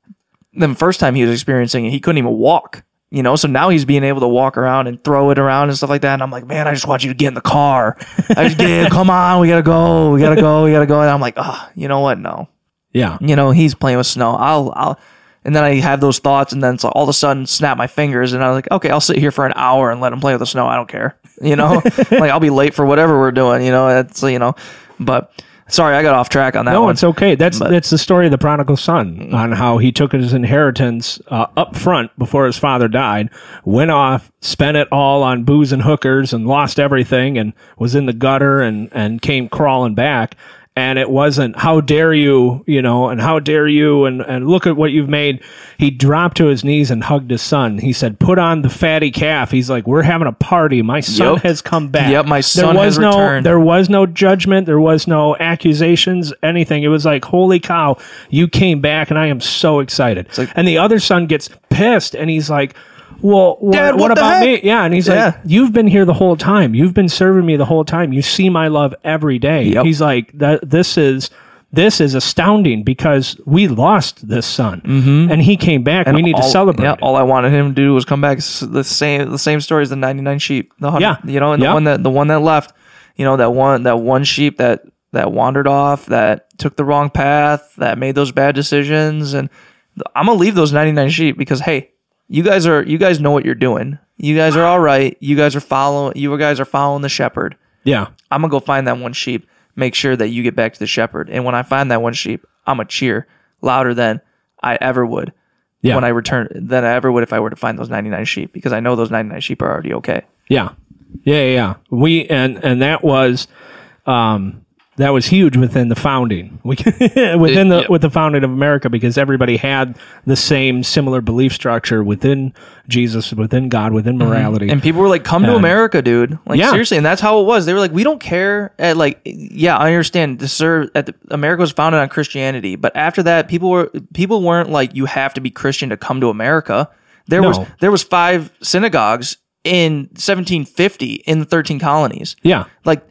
The first time he was experiencing it, he couldn't even walk, you know? So now he's being able to walk around and throw it around and stuff like that. And I'm like, man, I just want you to get in the car. I just get in, come on, we gotta go, we gotta go, we gotta go. And I'm like, oh, you know what? No, Yeah. you know, he's playing with snow. I'll, I'll, and then I have those thoughts, and then so all of a sudden, snap my fingers, and I'm like, okay, I'll sit here for an hour and let him play with the snow. I don't care, you know. Like I'll be late for whatever we're doing, you know. It's you know, but sorry, I got off track on that No, one. it's okay. That's But- that's the story of the prodigal son on how he took his inheritance uh, up front before his father died, went off, spent it all on booze and hookers, and lost everything, and was in the gutter, and and came crawling back. And it wasn't, how dare you, you know, and how dare you, and, and look at what you've made. He dropped to his knees and hugged his son. He said, put on the fatty calf. He's like, we're having a party. My son Yep. has come back. Yep, my son there was has no, returned. There was no judgment. There was no accusations, anything. It was like, holy cow, you came back, and I am so excited. like- and the other son gets pissed, and he's like, well, what, Dad, what, what the about heck? me? Yeah, and he's Yeah. like, you've been here the whole time. You've been serving me the whole time. You see my love every day. Yep. He's like, that. This is this is astounding because we lost this son, mm-hmm. and he came back. And we need all, to celebrate. Yeah, it. all I wanted him to do was come back. S- The same, the same story as the ninety-nine sheep. The hundred, Yeah. you know, and Yeah. the one that the one that left, you know, that one that one sheep that that wandered off, that took the wrong path, that made those bad decisions, and th- I'm gonna leave those ninety-nine sheep because hey, you guys are you guys know what you're doing. You guys are all right. You guys are following. You guys are following the shepherd. yeah, I'm gonna go find that one sheep. Make sure that you get back to the shepherd. And when I find that one sheep, I'm gonna cheer louder than I ever would yeah, when I return than I ever would if I were to find those ninety-nine sheep, because I know those ninety-nine sheep are already okay. yeah, yeah, yeah, yeah. We and and that was. Um, That was huge within the founding, we, within the yeah. with the founding of America, because everybody had the same similar belief structure within Jesus, within God, within morality. And people were like, "Come to And- America, dude!" Like Yeah. seriously, and that's how it was. They were like, "We don't care." At like, yeah, I understand. To serve at the, America was founded on Christianity, but after that, people were people weren't like, "You have to be Christian to come to America." There No. was there was five synagogues in seventeen fifty in the thirteen colonies. yeah, Like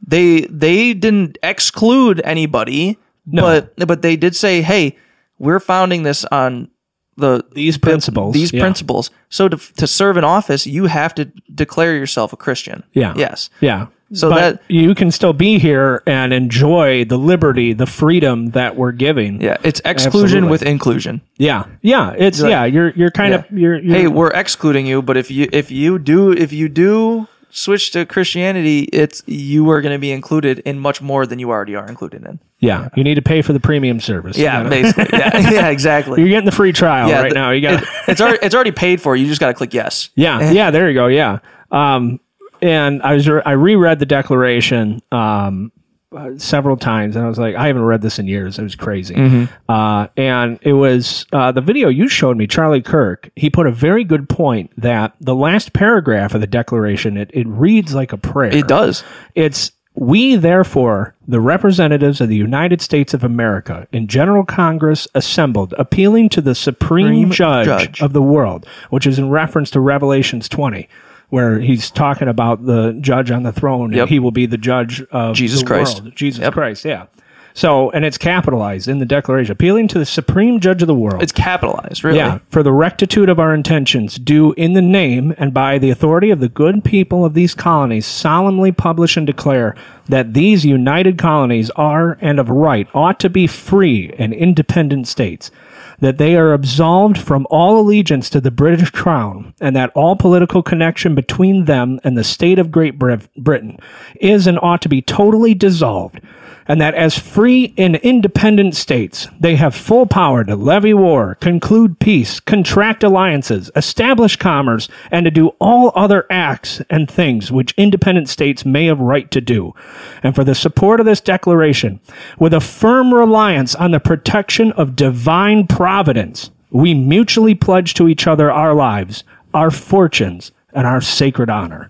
They they didn't exclude anybody, No. but but they did say, hey, we're founding this on the These principles. These Yeah. principles. So to to serve in office, you have to declare yourself a Christian. Yeah. Yes. Yeah. So but that- you can still be here and enjoy the liberty, the freedom that we're giving. Yeah. It's exclusion Absolutely. with inclusion. Yeah. Yeah. It's Like- yeah. You're you're kind Yeah. of you're, you're Hey, we're excluding you, but if you if you do if you do switch to Christianity, it's you are going to be included in much more than you already are included in. yeah. You need to pay for the premium service. You Yeah, gotta- basically. Yeah, yeah, exactly. You're getting the free trial Yeah, right the- now. You got it- it's already it's already paid for. You just got to click yes. Yeah, yeah, there you go. Yeah. Um, and I was re- I reread the Declaration um, uh, several times, and I was like, I haven't read this in years. It was crazy. Uh, and it was uh, the video you showed me, Charlie Kirk. He put a very good point that the last paragraph of the Declaration it, it reads like a prayer. It does. It's we, therefore, the representatives of the United States of America, in General Congress assembled, appealing to the Supreme, Supreme judge, Judge. of the world, which is in reference to Revelations twenty, where he's talking about the judge on the throne, Yep. and he will be the judge of Jesus the Christ. world. Jesus Yep. Christ, yeah. So, and it's capitalized in the Declaration, appealing to the Supreme Judge of the world. It's capitalized, really. Yeah, for the rectitude of our intentions, do in the name and by the authority of the good people of these colonies solemnly publish and declare that these united colonies are and of right ought to be free and independent states, that they are absolved from all allegiance to the British Crown, and that all political connection between them and the state of Great Brit- Britain is and ought to be totally dissolved, and that as free and independent states, they have full power to levy war, conclude peace, contract alliances, establish commerce, and to do all other acts and things which independent states may have right to do. And for the support of this declaration, with a firm reliance on the protection of divine providence, we mutually pledge to each other our lives, our fortunes, and our sacred honor.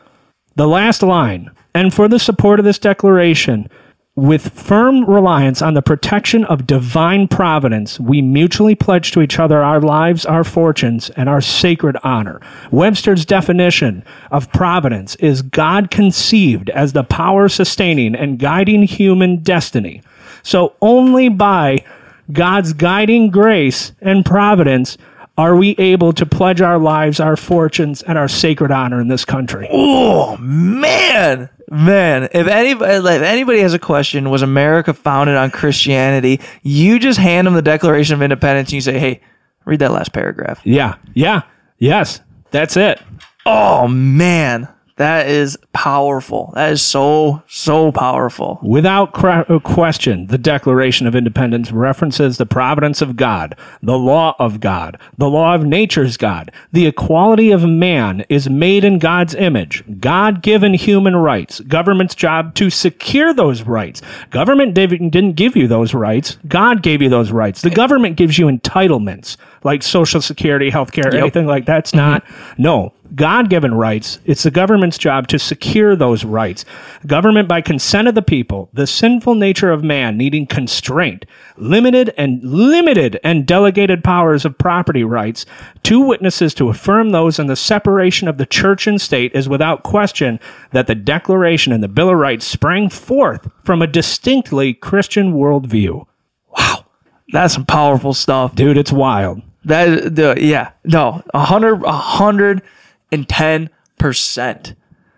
The last line, and for the support of this declaration, with firm reliance on the protection of divine providence, we mutually pledge to each other our lives, our fortunes, and our sacred honor. Webster's definition of providence is God conceived as the power sustaining and guiding human destiny. So only by God's guiding grace and providence are we able to pledge our lives, our fortunes, and our sacred honor in this country. Oh man, man! If anybody, if anybody has a question, was America founded on Christianity? You just hand them the Declaration of Independence and you say, "Hey, read that last paragraph." Yeah, yeah, yes, that's it. Oh man, that is powerful. That is so so powerful. Without cra- question, the Declaration of Independence references the providence of God, the law of God, the law of nature's God. The equality of man is made in God's image, God-given human rights, government's job to secure those rights. Government div- didn't give you those rights. God gave you those rights. The government gives you entitlements like Social Security, healthcare, anything like that's Mm-hmm. not. No. God-given rights, it's the government's job to secure those rights. Government by consent of the people, the sinful nature of man needing constraint, limited and limited and delegated powers of property rights, two witnesses to affirm those, and the separation of the church and state is without question that the Declaration and the Bill of Rights sprang forth from a distinctly Christian worldview. Wow, that's some powerful stuff. Dude, it's wild. That the yeah no a hundred a hundred and ten percent.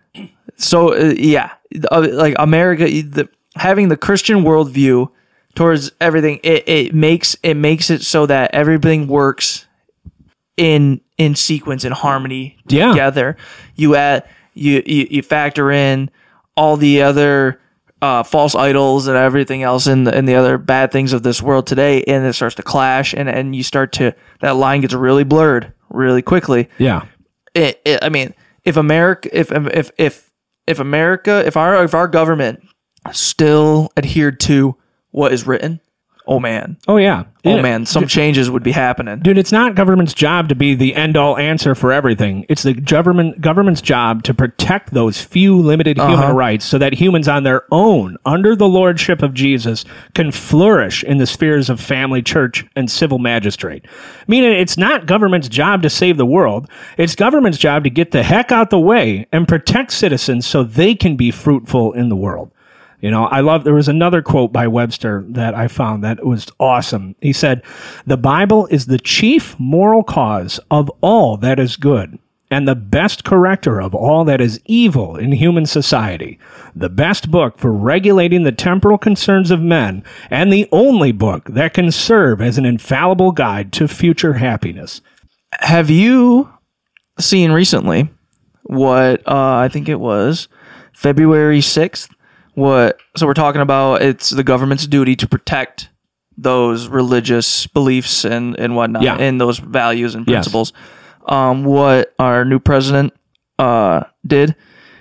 So uh, yeah, uh, like America, the, having the Christian worldview towards everything, it, it makes it makes it so that everything works in in sequence, in harmony Yeah. together. You add you, you you factor in all the other uh, false idols and everything else, and the, and the other bad things of this world today, and it starts to clash, and and you start to that line gets really blurred really quickly. Yeah. It, it, I mean, if America, if if if if America, if our if our government still adhered to what is written, oh man, Oh yeah. oh Yeah. man, some changes would be happening. Dude, it's not government's job to be the end-all answer for everything. It's the government government's job to protect those few limited human Uh-huh. rights so that humans on their own, under the lordship of Jesus, can flourish in the spheres of family, church, and civil magistrate. Meaning it's not government's job to save the world. It's government's job to get the heck out the way and protect citizens so they can be fruitful in the world. You know, I love, there was another quote by Webster that I found that was awesome. He said, "The Bible is the chief moral cause of all that is good and the best corrector of all that is evil in human society, the best book for regulating the temporal concerns of men, and the only book that can serve as an infallible guide to future happiness." Have you seen recently what uh, I think it was February sixth? What so we're talking about? It's the government's duty to protect those religious beliefs and and whatnot, Yeah. and those values and Yes. principles. Um, what our new president uh did.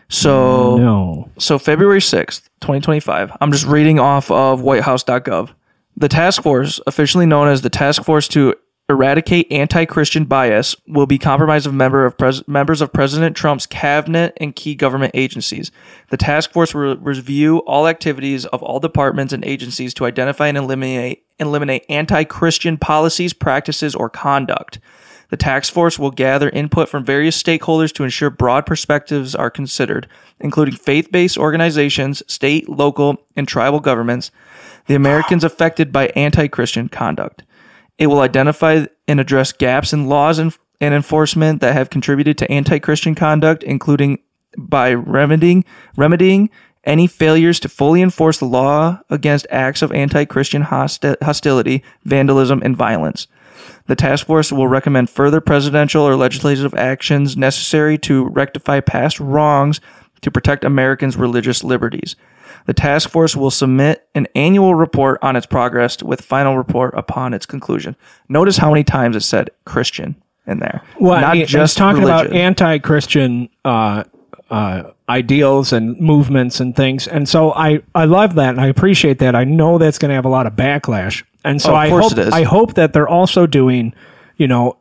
So No. so February sixth, twenty twenty-five. I'm just reading off of white house dot gov. The task force, officially known as the Task Force to Eradicate Anti-Christian Bias, will be comprised of member of pres- members of President Trump's cabinet and key government agencies. The task force will review all activities of all departments and agencies to identify and eliminate eliminate anti-Christian policies, practices, or conduct. The task force will gather input from various stakeholders to ensure broad perspectives are considered, including faith-based organizations, state, local, and tribal governments, the Americans affected by anti-Christian conduct. It will identify and address gaps in laws and, and enforcement that have contributed to anti-Christian conduct, including by remedying, remedying any failures to fully enforce the law against acts of anti-Christian hosti- hostility, vandalism, and violence. The task force will recommend further presidential or legislative actions necessary to rectify past wrongs to protect Americans' religious liberties. The task force will submit an annual report on its progress with final report upon its conclusion. Notice how many times it said Christian in there. Well, Not I mean, it's just talking religion. about anti-Christian uh, uh, ideals and movements and things. And so I, I love that and I appreciate that. I know that's going to have a lot of backlash. And so Oh, of I course hope it is. I hope that they're also doing, you know,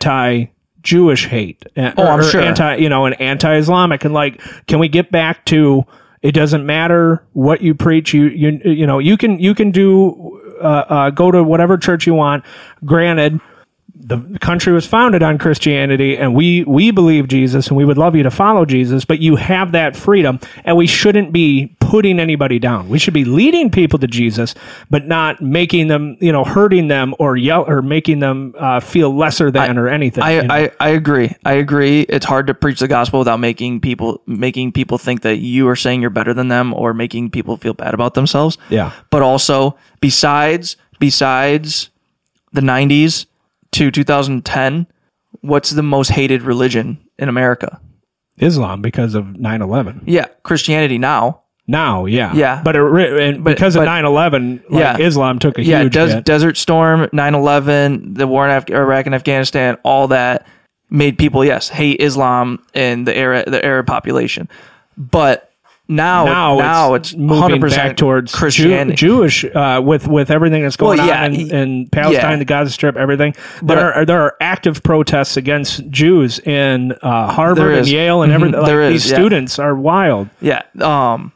anti-Jewish hate. uh, Oh, I'm or sure. Anti, you know, and anti-Islamic. And like, can we get back to, it doesn't matter what you preach. You you you know you can you can do uh, uh, go to whatever church you want. Granted, the country was founded on Christianity, and we we believe Jesus, and we would love you to follow Jesus. But you have that freedom, and we shouldn't be putting anybody down. We should be leading people to Jesus, but not making them, you know, hurting them or yell or making them uh, feel lesser than or anything. I, you know? I, I agree. I agree. It's hard to preach the gospel without making people making people think that you are saying you're better than them or making people feel bad about themselves. Yeah. But also, besides besides the nineties to two thousand ten, what's the most hated religion in America? Islam, because of nine eleven. Yeah, Christianity now. Now, yeah. Yeah. But, it, re- and But- because of but- nine eleven, like Yeah. Islam took a Yeah, huge Des- hit. Desert Storm, nine eleven, the war in Af- Iraq and Afghanistan, all that made people, yes, hate Islam and the Arab, the Arab population. But now, now, now it's, it's, one hundred moving percent back towards Jew, Christianity. Jewish uh, with with everything that's going Well, yeah, on in, y- in Palestine, yeah. the Gaza Strip, everything. But, there are there are active protests against Jews in uh, There Harvard and is. Yale and Mhm, everything. Like, there is, these yeah. students are wild. Yeah. Um,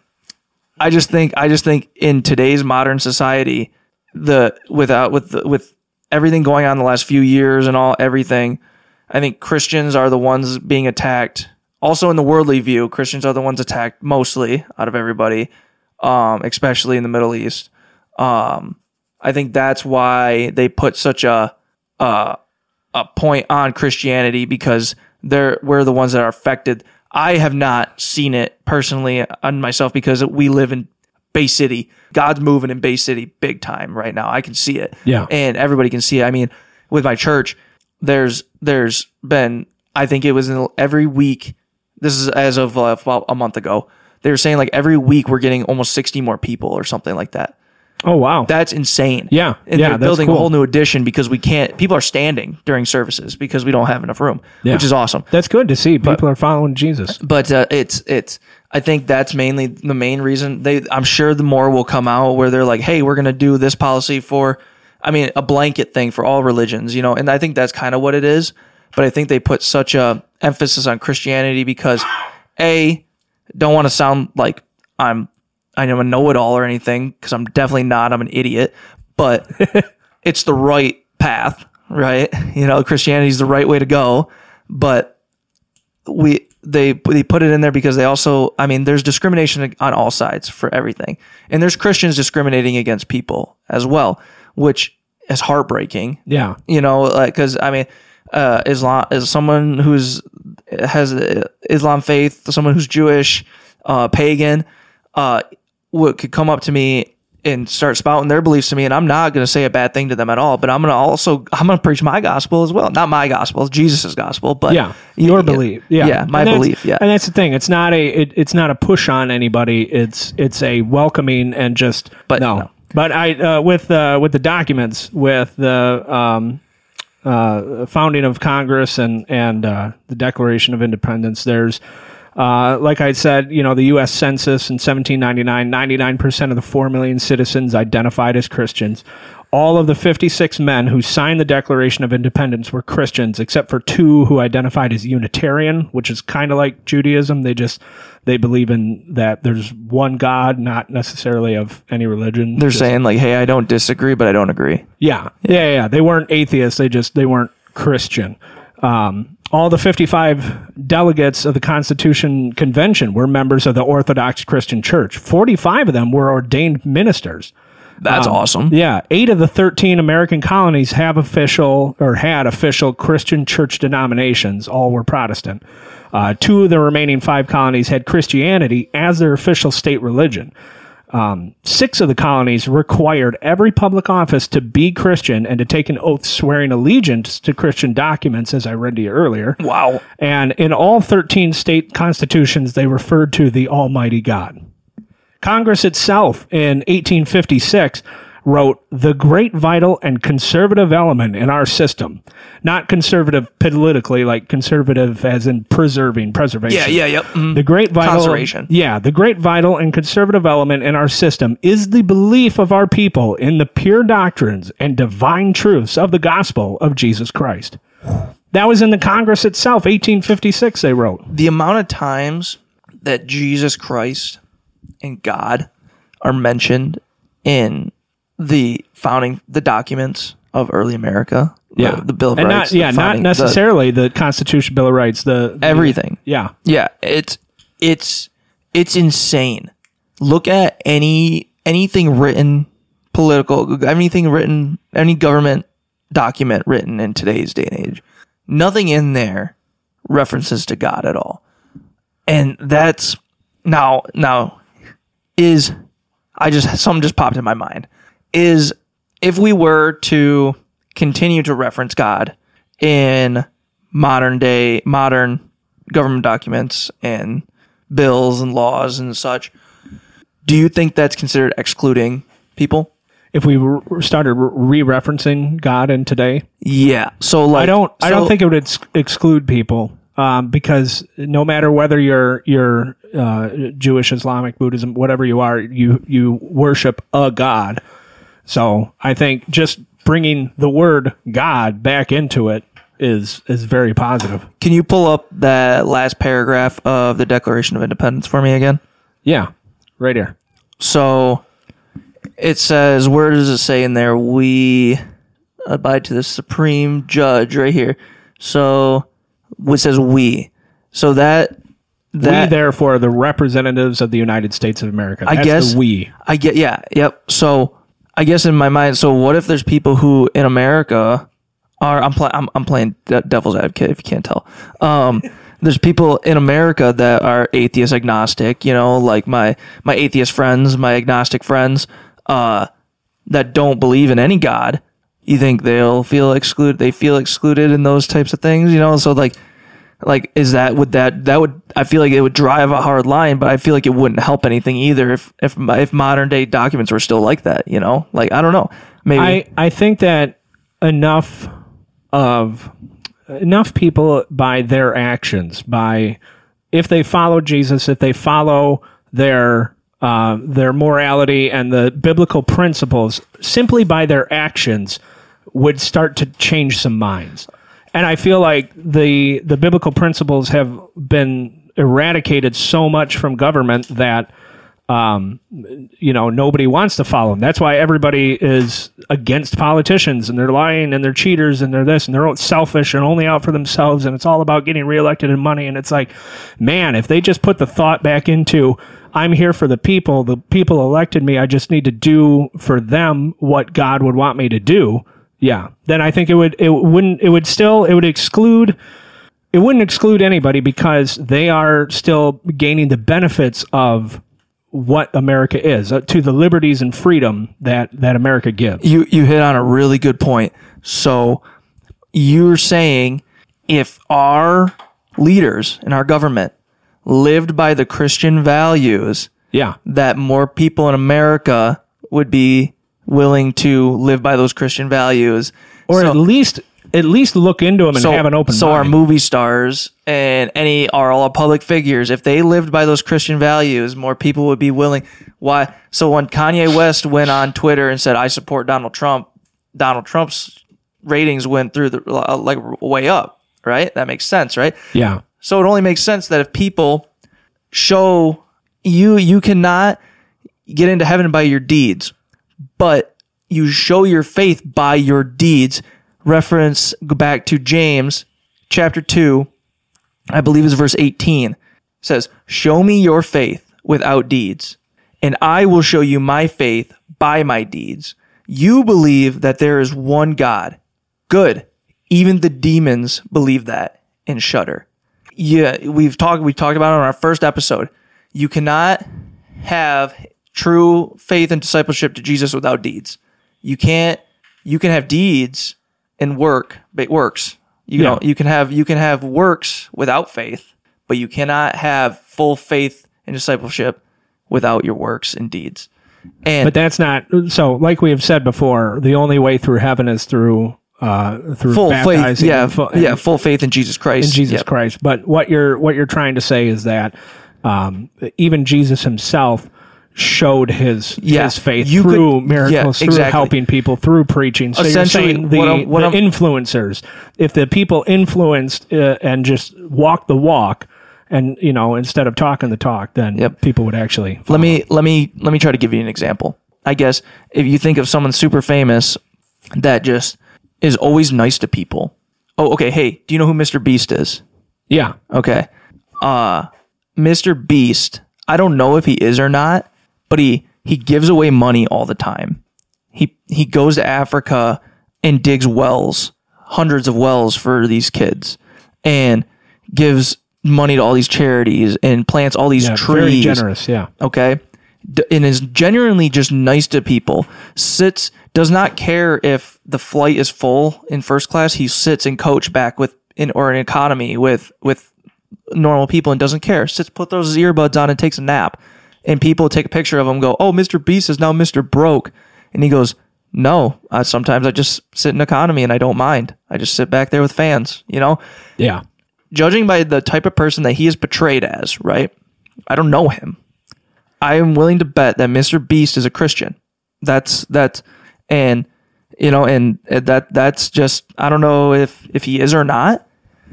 I just think I just think in today's modern society, the without with the, with everything going on in the last few years and all everything, I think Christians are the ones being attacked. Also, in the worldly view, Christians are the ones attacked mostly out of everybody, um, especially in the Middle East. Um, I think that's why they put such a a, a point on Christianity, because they're we're the ones that are affected. I have not seen it personally on myself because we live in Bay City. God's moving in Bay City big time right now. I can see it. Yeah. And everybody can see it. I mean, with my church, there's there's been, I think it was in every week, this is as of uh, about a month ago, they were saying like every week we're getting almost sixty more people or something like that. Oh wow. That's insane. Yeah, And yeah, they're that's building cool. a whole new addition because we can't, people are standing during services because we don't have enough room, Yeah. which is awesome. That's good to see. People are following Jesus. But uh, it's it's I think that's mainly the main reason. They, I'm sure the more will come out where they're like, hey, we're going to do this policy for, I mean, a blanket thing for all religions, you know, and I think that's kind of what it is. But I think they put such a emphasis on Christianity because, A, don't want to sound like I'm, I know a know-it-all or anything, because I'm definitely not. I'm an idiot. But it's the right path, right? You know, Christianity is the right way to go. But we they they put it in there because they also, I mean, there's discrimination on all sides for everything, and there's Christians discriminating against people as well, which is heartbreaking. Yeah, you know, like because I mean, uh, Islam is someone who's has a Islam faith, someone who's Jewish, uh, pagan, uh, what could come up to me and start spouting their beliefs to me, and I'm not going to say a bad thing to them at all, but I'm going to also, I'm going to preach my gospel as well. Not my gospel, Jesus' gospel, but yeah, your belief. Yeah, yeah my and belief. Yeah. And that's the thing. It's not a, it, it's not a push on anybody. It's, it's a welcoming and just, but no. no. But I, uh, with, uh, with the documents, with the, um, uh, founding of Congress and, and, uh, the Declaration of Independence, there's, Uh, like I said, you know, the U S Census in seventeen ninety-nine, ninety-nine percent of the four million citizens identified as Christians. All of the fifty-six men who signed the Declaration of Independence were Christians, except for two who identified as Unitarian, which is kind of like Judaism. They just, they believe in that there's one God, not necessarily of any religion. They're just, saying like, hey, I don't disagree, but I don't agree. Yeah. Yeah. Yeah. They weren't atheists. They just, they weren't Christian. Um, all the fifty-five delegates of the Constitution Convention were members of the Orthodox Christian Church. forty-five of them were ordained ministers. That's um, awesome. Yeah. Eight of the thirteen American colonies have official or had official Christian church denominations. All were Protestant. Uh, two of the remaining five colonies had Christianity as their official state religion. Um, six of the colonies required every public office to be Christian and to take an oath swearing allegiance to Christian documents, as I read to you earlier. Wow. And in all thirteen state constitutions, they referred to the Almighty God. Congress itself in eighteen fifty-six wrote, "The great vital and conservative element in our system," not conservative politically, like conservative as in preserving, preservation. Yeah, yeah, yep. Mm-hmm. The great vital, Conservation. Yeah, the great vital and conservative element in our system is the belief of our people in the pure doctrines and divine truths of the gospel of Jesus Christ. That was in the Congress itself, eighteen fifty-six, they wrote. The amount of times that Jesus Christ and God are mentioned in the founding, the documents of early America, yeah, the, the Bill of and Rights, not, yeah, founding, not necessarily the, the Constitution, Bill of Rights, the, the everything. Yeah, yeah, it's it's it's insane. Look at any anything written, political, anything written, any government document written in today's day and age. Nothing in there references to God at all, and that's now now is I just something just popped in my mind. Is if we were to continue to reference God in modern day, modern government documents and bills and laws and such, do you think that's considered excluding people? If we re- started re-referencing God in today? Yeah. So like, I don't, so, I don't think it would ex- exclude people. Um, because no matter whether you're you're uh, Jewish, Islamic, Buddhism, whatever you are, you you worship a God. So I think just bringing the word God back into it is is very positive. Can you pull up that last paragraph of the Declaration of Independence for me again? Yeah, right here. So it says, where does it say in there? We abide to the supreme judge right here. So it says we. So that that we therefore are the representatives of the United States of America. I That's guess the we. I get yeah, yep. So I guess in my mind, so what if there's people who in America are I'm playing I'm, I'm playing de- devil's advocate if you can't tell. Um there's people in America that are atheist agnostic, you know, like my my atheist friends, my agnostic friends, uh that don't believe in any God. You think they'll feel excluded? They feel excluded in those types of things, you know. So like, like is that would that that would I feel like it would drive a hard line, but I feel like it wouldn't help anything either if if if modern day documents were still like that, you know. Like I don't know, maybe I I think that enough of enough people by their actions, by if they follow Jesus, if they follow their uh, their morality and the biblical principles, simply by their actions, would start to change some minds. And I feel like the the biblical principles have been eradicated so much from government that um, you know, nobody wants to follow them. That's why everybody is against politicians, and they're lying, and they're cheaters, and they're this, and they're selfish and only out for themselves, and it's all about getting reelected and money. And it's like, man, if they just put the thought back into, I'm here for the people, the people elected me, I just need to do for them what God would want me to do. Yeah, then I think it would, it wouldn't, it would still, it would exclude, it wouldn't exclude anybody, because they are still gaining the benefits of what America is, uh, to the liberties and freedom that, that America gives. You you hit on a really good point. So you're saying if our leaders in our government lived by the Christian values, yeah, that more people in America would be willing to live by those Christian values, or so, at least at least look into them and so, have an open so mind. our movie stars and any are all our public figures, if they lived by those Christian values, more people would be willing. Why? So when Kanye West went on Twitter and said, I support Donald Trump, Donald Trump's ratings went through the uh, like way up, right? That makes sense, right? Yeah. So it only makes sense that if people show you, you cannot get into heaven by your deeds, but you show your faith by your deeds. Reference, go back to James chapter two, I believe is verse eighteen. It says, show me your faith without deeds, and I will show you my faith by my deeds. You believe that there is one God. Good. Even the demons believe that and shudder. Yeah, we've talked we talked about it on our first episode. You cannot have true faith and discipleship to Jesus without deeds. You can't you can have deeds and work, but works. You Yeah. know, you can have you can have works without faith, but you cannot have full faith and discipleship without your works and deeds. And But that's not, so like we have said before, the only way through heaven is through uh, through full faith, baptizing yeah, and fu- yeah, full faith in Jesus Christ. in Jesus Yep. Christ. But what you're what you're trying to say is that um, even Jesus himself showed his Yeah. his faith You through could- miracles, yeah, through exactly. helping people, through preaching. So Essentially, you're saying the, what I'm- what the I'm- influencers, if the people influenced uh, and just walk the walk, and you know, instead of talking the talk, then Yep. people would actually follow. Let me let me let me try to give you an example. I guess if you think of someone super famous that just is always nice to people. Oh, okay. Hey, do you know who Mister Beast is? Yeah. Okay. Uh, Mister Beast, I don't know if he is or not, but he, he gives away money all the time. He he goes to Africa and digs wells, hundreds of wells for these kids, and gives money to all these charities and plants all these Yeah, trees. very generous. Yeah. Okay. D- and is genuinely just nice to people. Sits, does not care if the flight is full in first class. He sits in coach back with, in or in economy with, with normal people and doesn't care. Sits, put those earbuds on and takes a nap. And people take a picture of him and go, oh, Mister Beast is now Mister Broke. And he goes, no, uh, sometimes I just sit in economy and I don't mind. I just sit back there with fans, you know? Yeah. Judging by the type of person that he is portrayed as, right? I don't know him. I am willing to bet that Mister Beast is a Christian. That's that's and you know, and that that's just I don't know if if he is or not,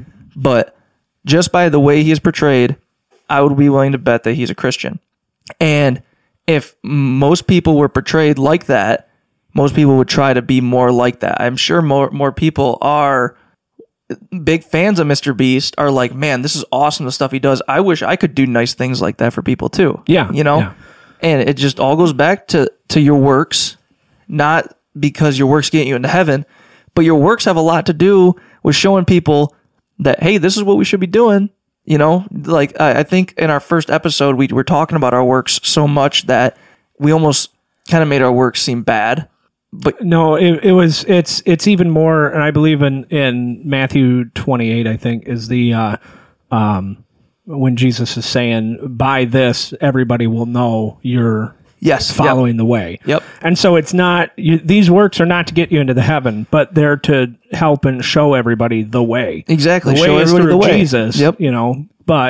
but just by the way he is portrayed, I would be willing to bet that he's a Christian. And if most people were portrayed like that, most people would try to be more like that. I'm sure more more people are big fans of Mister Beast, are like, man, this is awesome, the stuff he does. I wish I could do nice things like that for people too. Yeah, You know? yeah. And it just all goes back to, to your works, not because your works get you into heaven, but your works have a lot to do with showing people that, hey, this is what we should be doing. You know, like I, I think in our first episode, we were talking about our works so much that we almost kind of made our works seem bad. But No, it, it was it's it's even more, and I believe in in Matthew twenty-eight, I think, is the uh, um, when Jesus is saying, "By this, everybody will know you're yes, following the way." Yep. And so it's not you, these works are not to get you into the heaven, but they're to help and show everybody the way. Exactly. The way Show is everybody through the way. Jesus. Yep. You know, but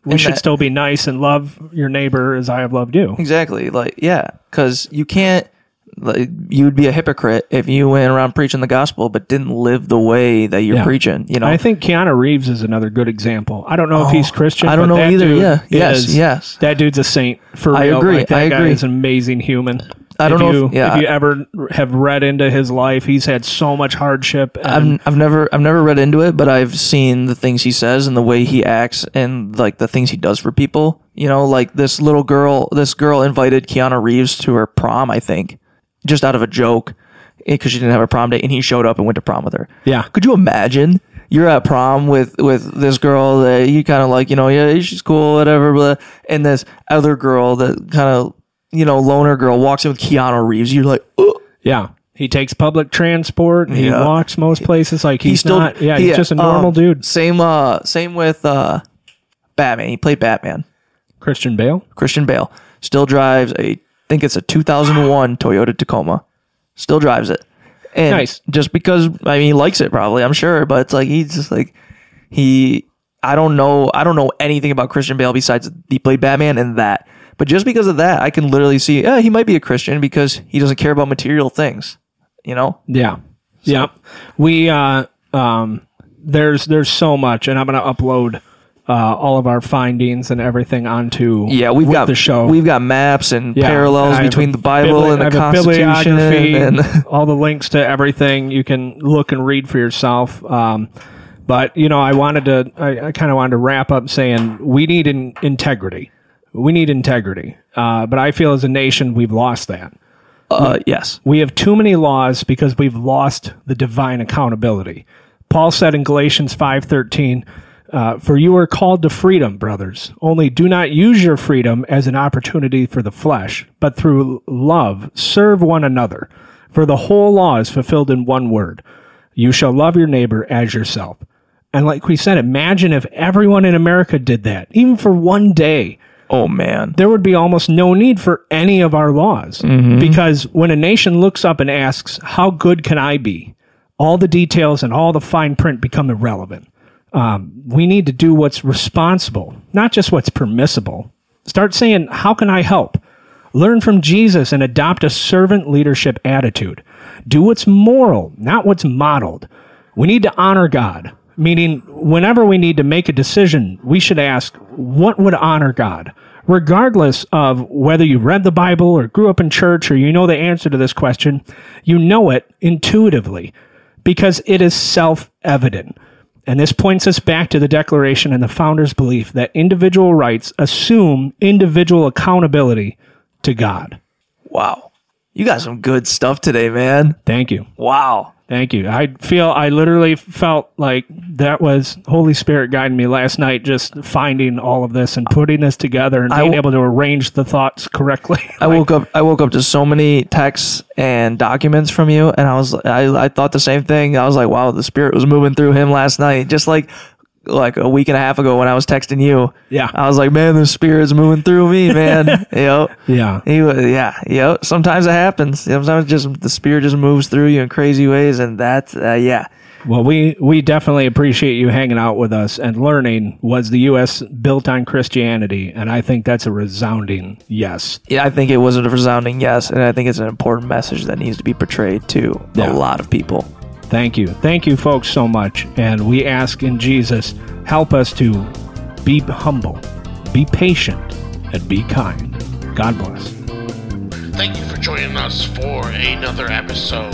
we And should that- still be nice and love your neighbor as I have loved you. Exactly. Like, yeah, because you can't, like, you would be a hypocrite if you went around preaching the gospel but didn't live the way that you're Yeah. preaching. You know, I think Keanu Reeves is another good example. I don't know if he's Christian. I don't but know that either. dude Yeah. Yes, is- yes. That dude's a saint for real. I agree, Like, that I guy agree. is an amazing human. I don't if know You, if- yeah. if you ever have read into his life, he's had so much hardship. And I've I've never I've never read into it, but I've seen the things he says and the way he acts and like the things he does for people. You know, like this little girl, this girl invited Keanu Reeves to her prom, I think, just out of a joke, because she didn't have a prom date, and he showed up and went to prom with her. Yeah. Could you imagine? You're at prom with with this girl that you kind of like, you know, yeah, she's cool, whatever, blah, and this other girl that kind of, you know, loner girl walks in with Keanu Reeves. You're like, oh. Yeah. He takes public transport and he Yeah. walks most places. Like he's, He's still, not, yeah, he's just a normal um, dude. Same, uh, same with uh, Batman. He played Batman. Christian Bale. Christian Bale still drives a, I think it's a two thousand one Toyota Tacoma. Still drives it. And Nice. just because, I mean, he likes it probably, I'm sure, but it's like, he's just like, he, I don't know, I don't know anything about Christian Bale besides he played Batman and that. But just because of that, I can literally see, yeah, he might be a Christian because he doesn't care about material things, you know? Yeah. Yeah. We, uh, um, there's, there's so much, and I'm going to upload, uh, all of our findings and everything onto Yeah, we've with got the show. We've got maps and Yeah, parallels I have between a the Bible bibli- and the I have a Constitution, bibliography, and all the links to everything. You can look and read for yourself. Um, but you know, I wanted to, I, I kind of wanted to wrap up saying we need in, integrity. We need integrity. Uh, but I feel as a nation, we've lost that. uh, yes, We have too many laws because we've lost the divine accountability. Paul said in Galatians five thirteen, uh, for you are called to freedom, brothers. Only do not use your freedom as an opportunity for the flesh, but through love serve one another. For the whole law is fulfilled in one word. You shall love your neighbor as yourself. And like we said, imagine if everyone in America did that, even for one day. oh man, There would be almost no need for any of our laws. Because when a nation looks up and asks, how good can I be? All the details and all the fine print become irrelevant. Um, we need to do what's responsible, not just what's permissible. Start saying, how can I help? Learn from Jesus and adopt a servant leadership attitude. Do what's moral, not what's modeled. We need to honor God, meaning whenever we need to make a decision, we should ask, what would honor God? Regardless of whether you read the Bible or grew up in church or you know the answer to this question, you know it intuitively because it is self-evident. And this points us back to the Declaration and the founders' belief that individual rights assume individual accountability to God. wow, you got some good stuff today, man. Thank you. Wow. Thank you. I feel, I literally felt like that was Holy Spirit guiding me last night, just finding all of this and putting this together and I being w- able to arrange the thoughts correctly. I woke up. I woke up to so many texts and documents from you, and I was. I, I thought the same thing. I was like, "Wow, the Spirit was moving through him last night." Just like, like a week and a half ago when I was texting you. Yeah. I was like, "Man, the Spirit's moving through me, man." Yep. Yeah. He was. Yeah. Yep. Sometimes it happens. Sometimes just the Spirit just moves through you in crazy ways, and that's uh, yeah. Well, we, we definitely appreciate you hanging out with us and learning, was the U S built on Christianity? And I think that's a resounding yes. Yeah, I think it was a resounding yes, and I think it's an important message that needs to be portrayed to Yeah. a lot of people. Thank you. Thank you, folks, so much. And we ask in Jesus, help us to be humble, be patient, and be kind. God bless. Thank you for joining us for another episode.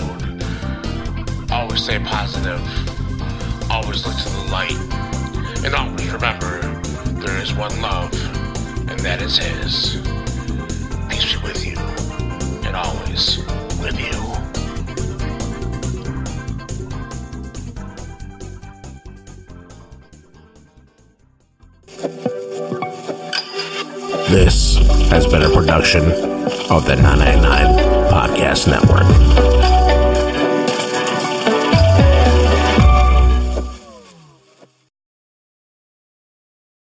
Always stay positive. Always look to the light. And always remember, there is one love, and that is His. Peace be with you, and always with you. This has been a production of the nine ninety-nine Podcast Network.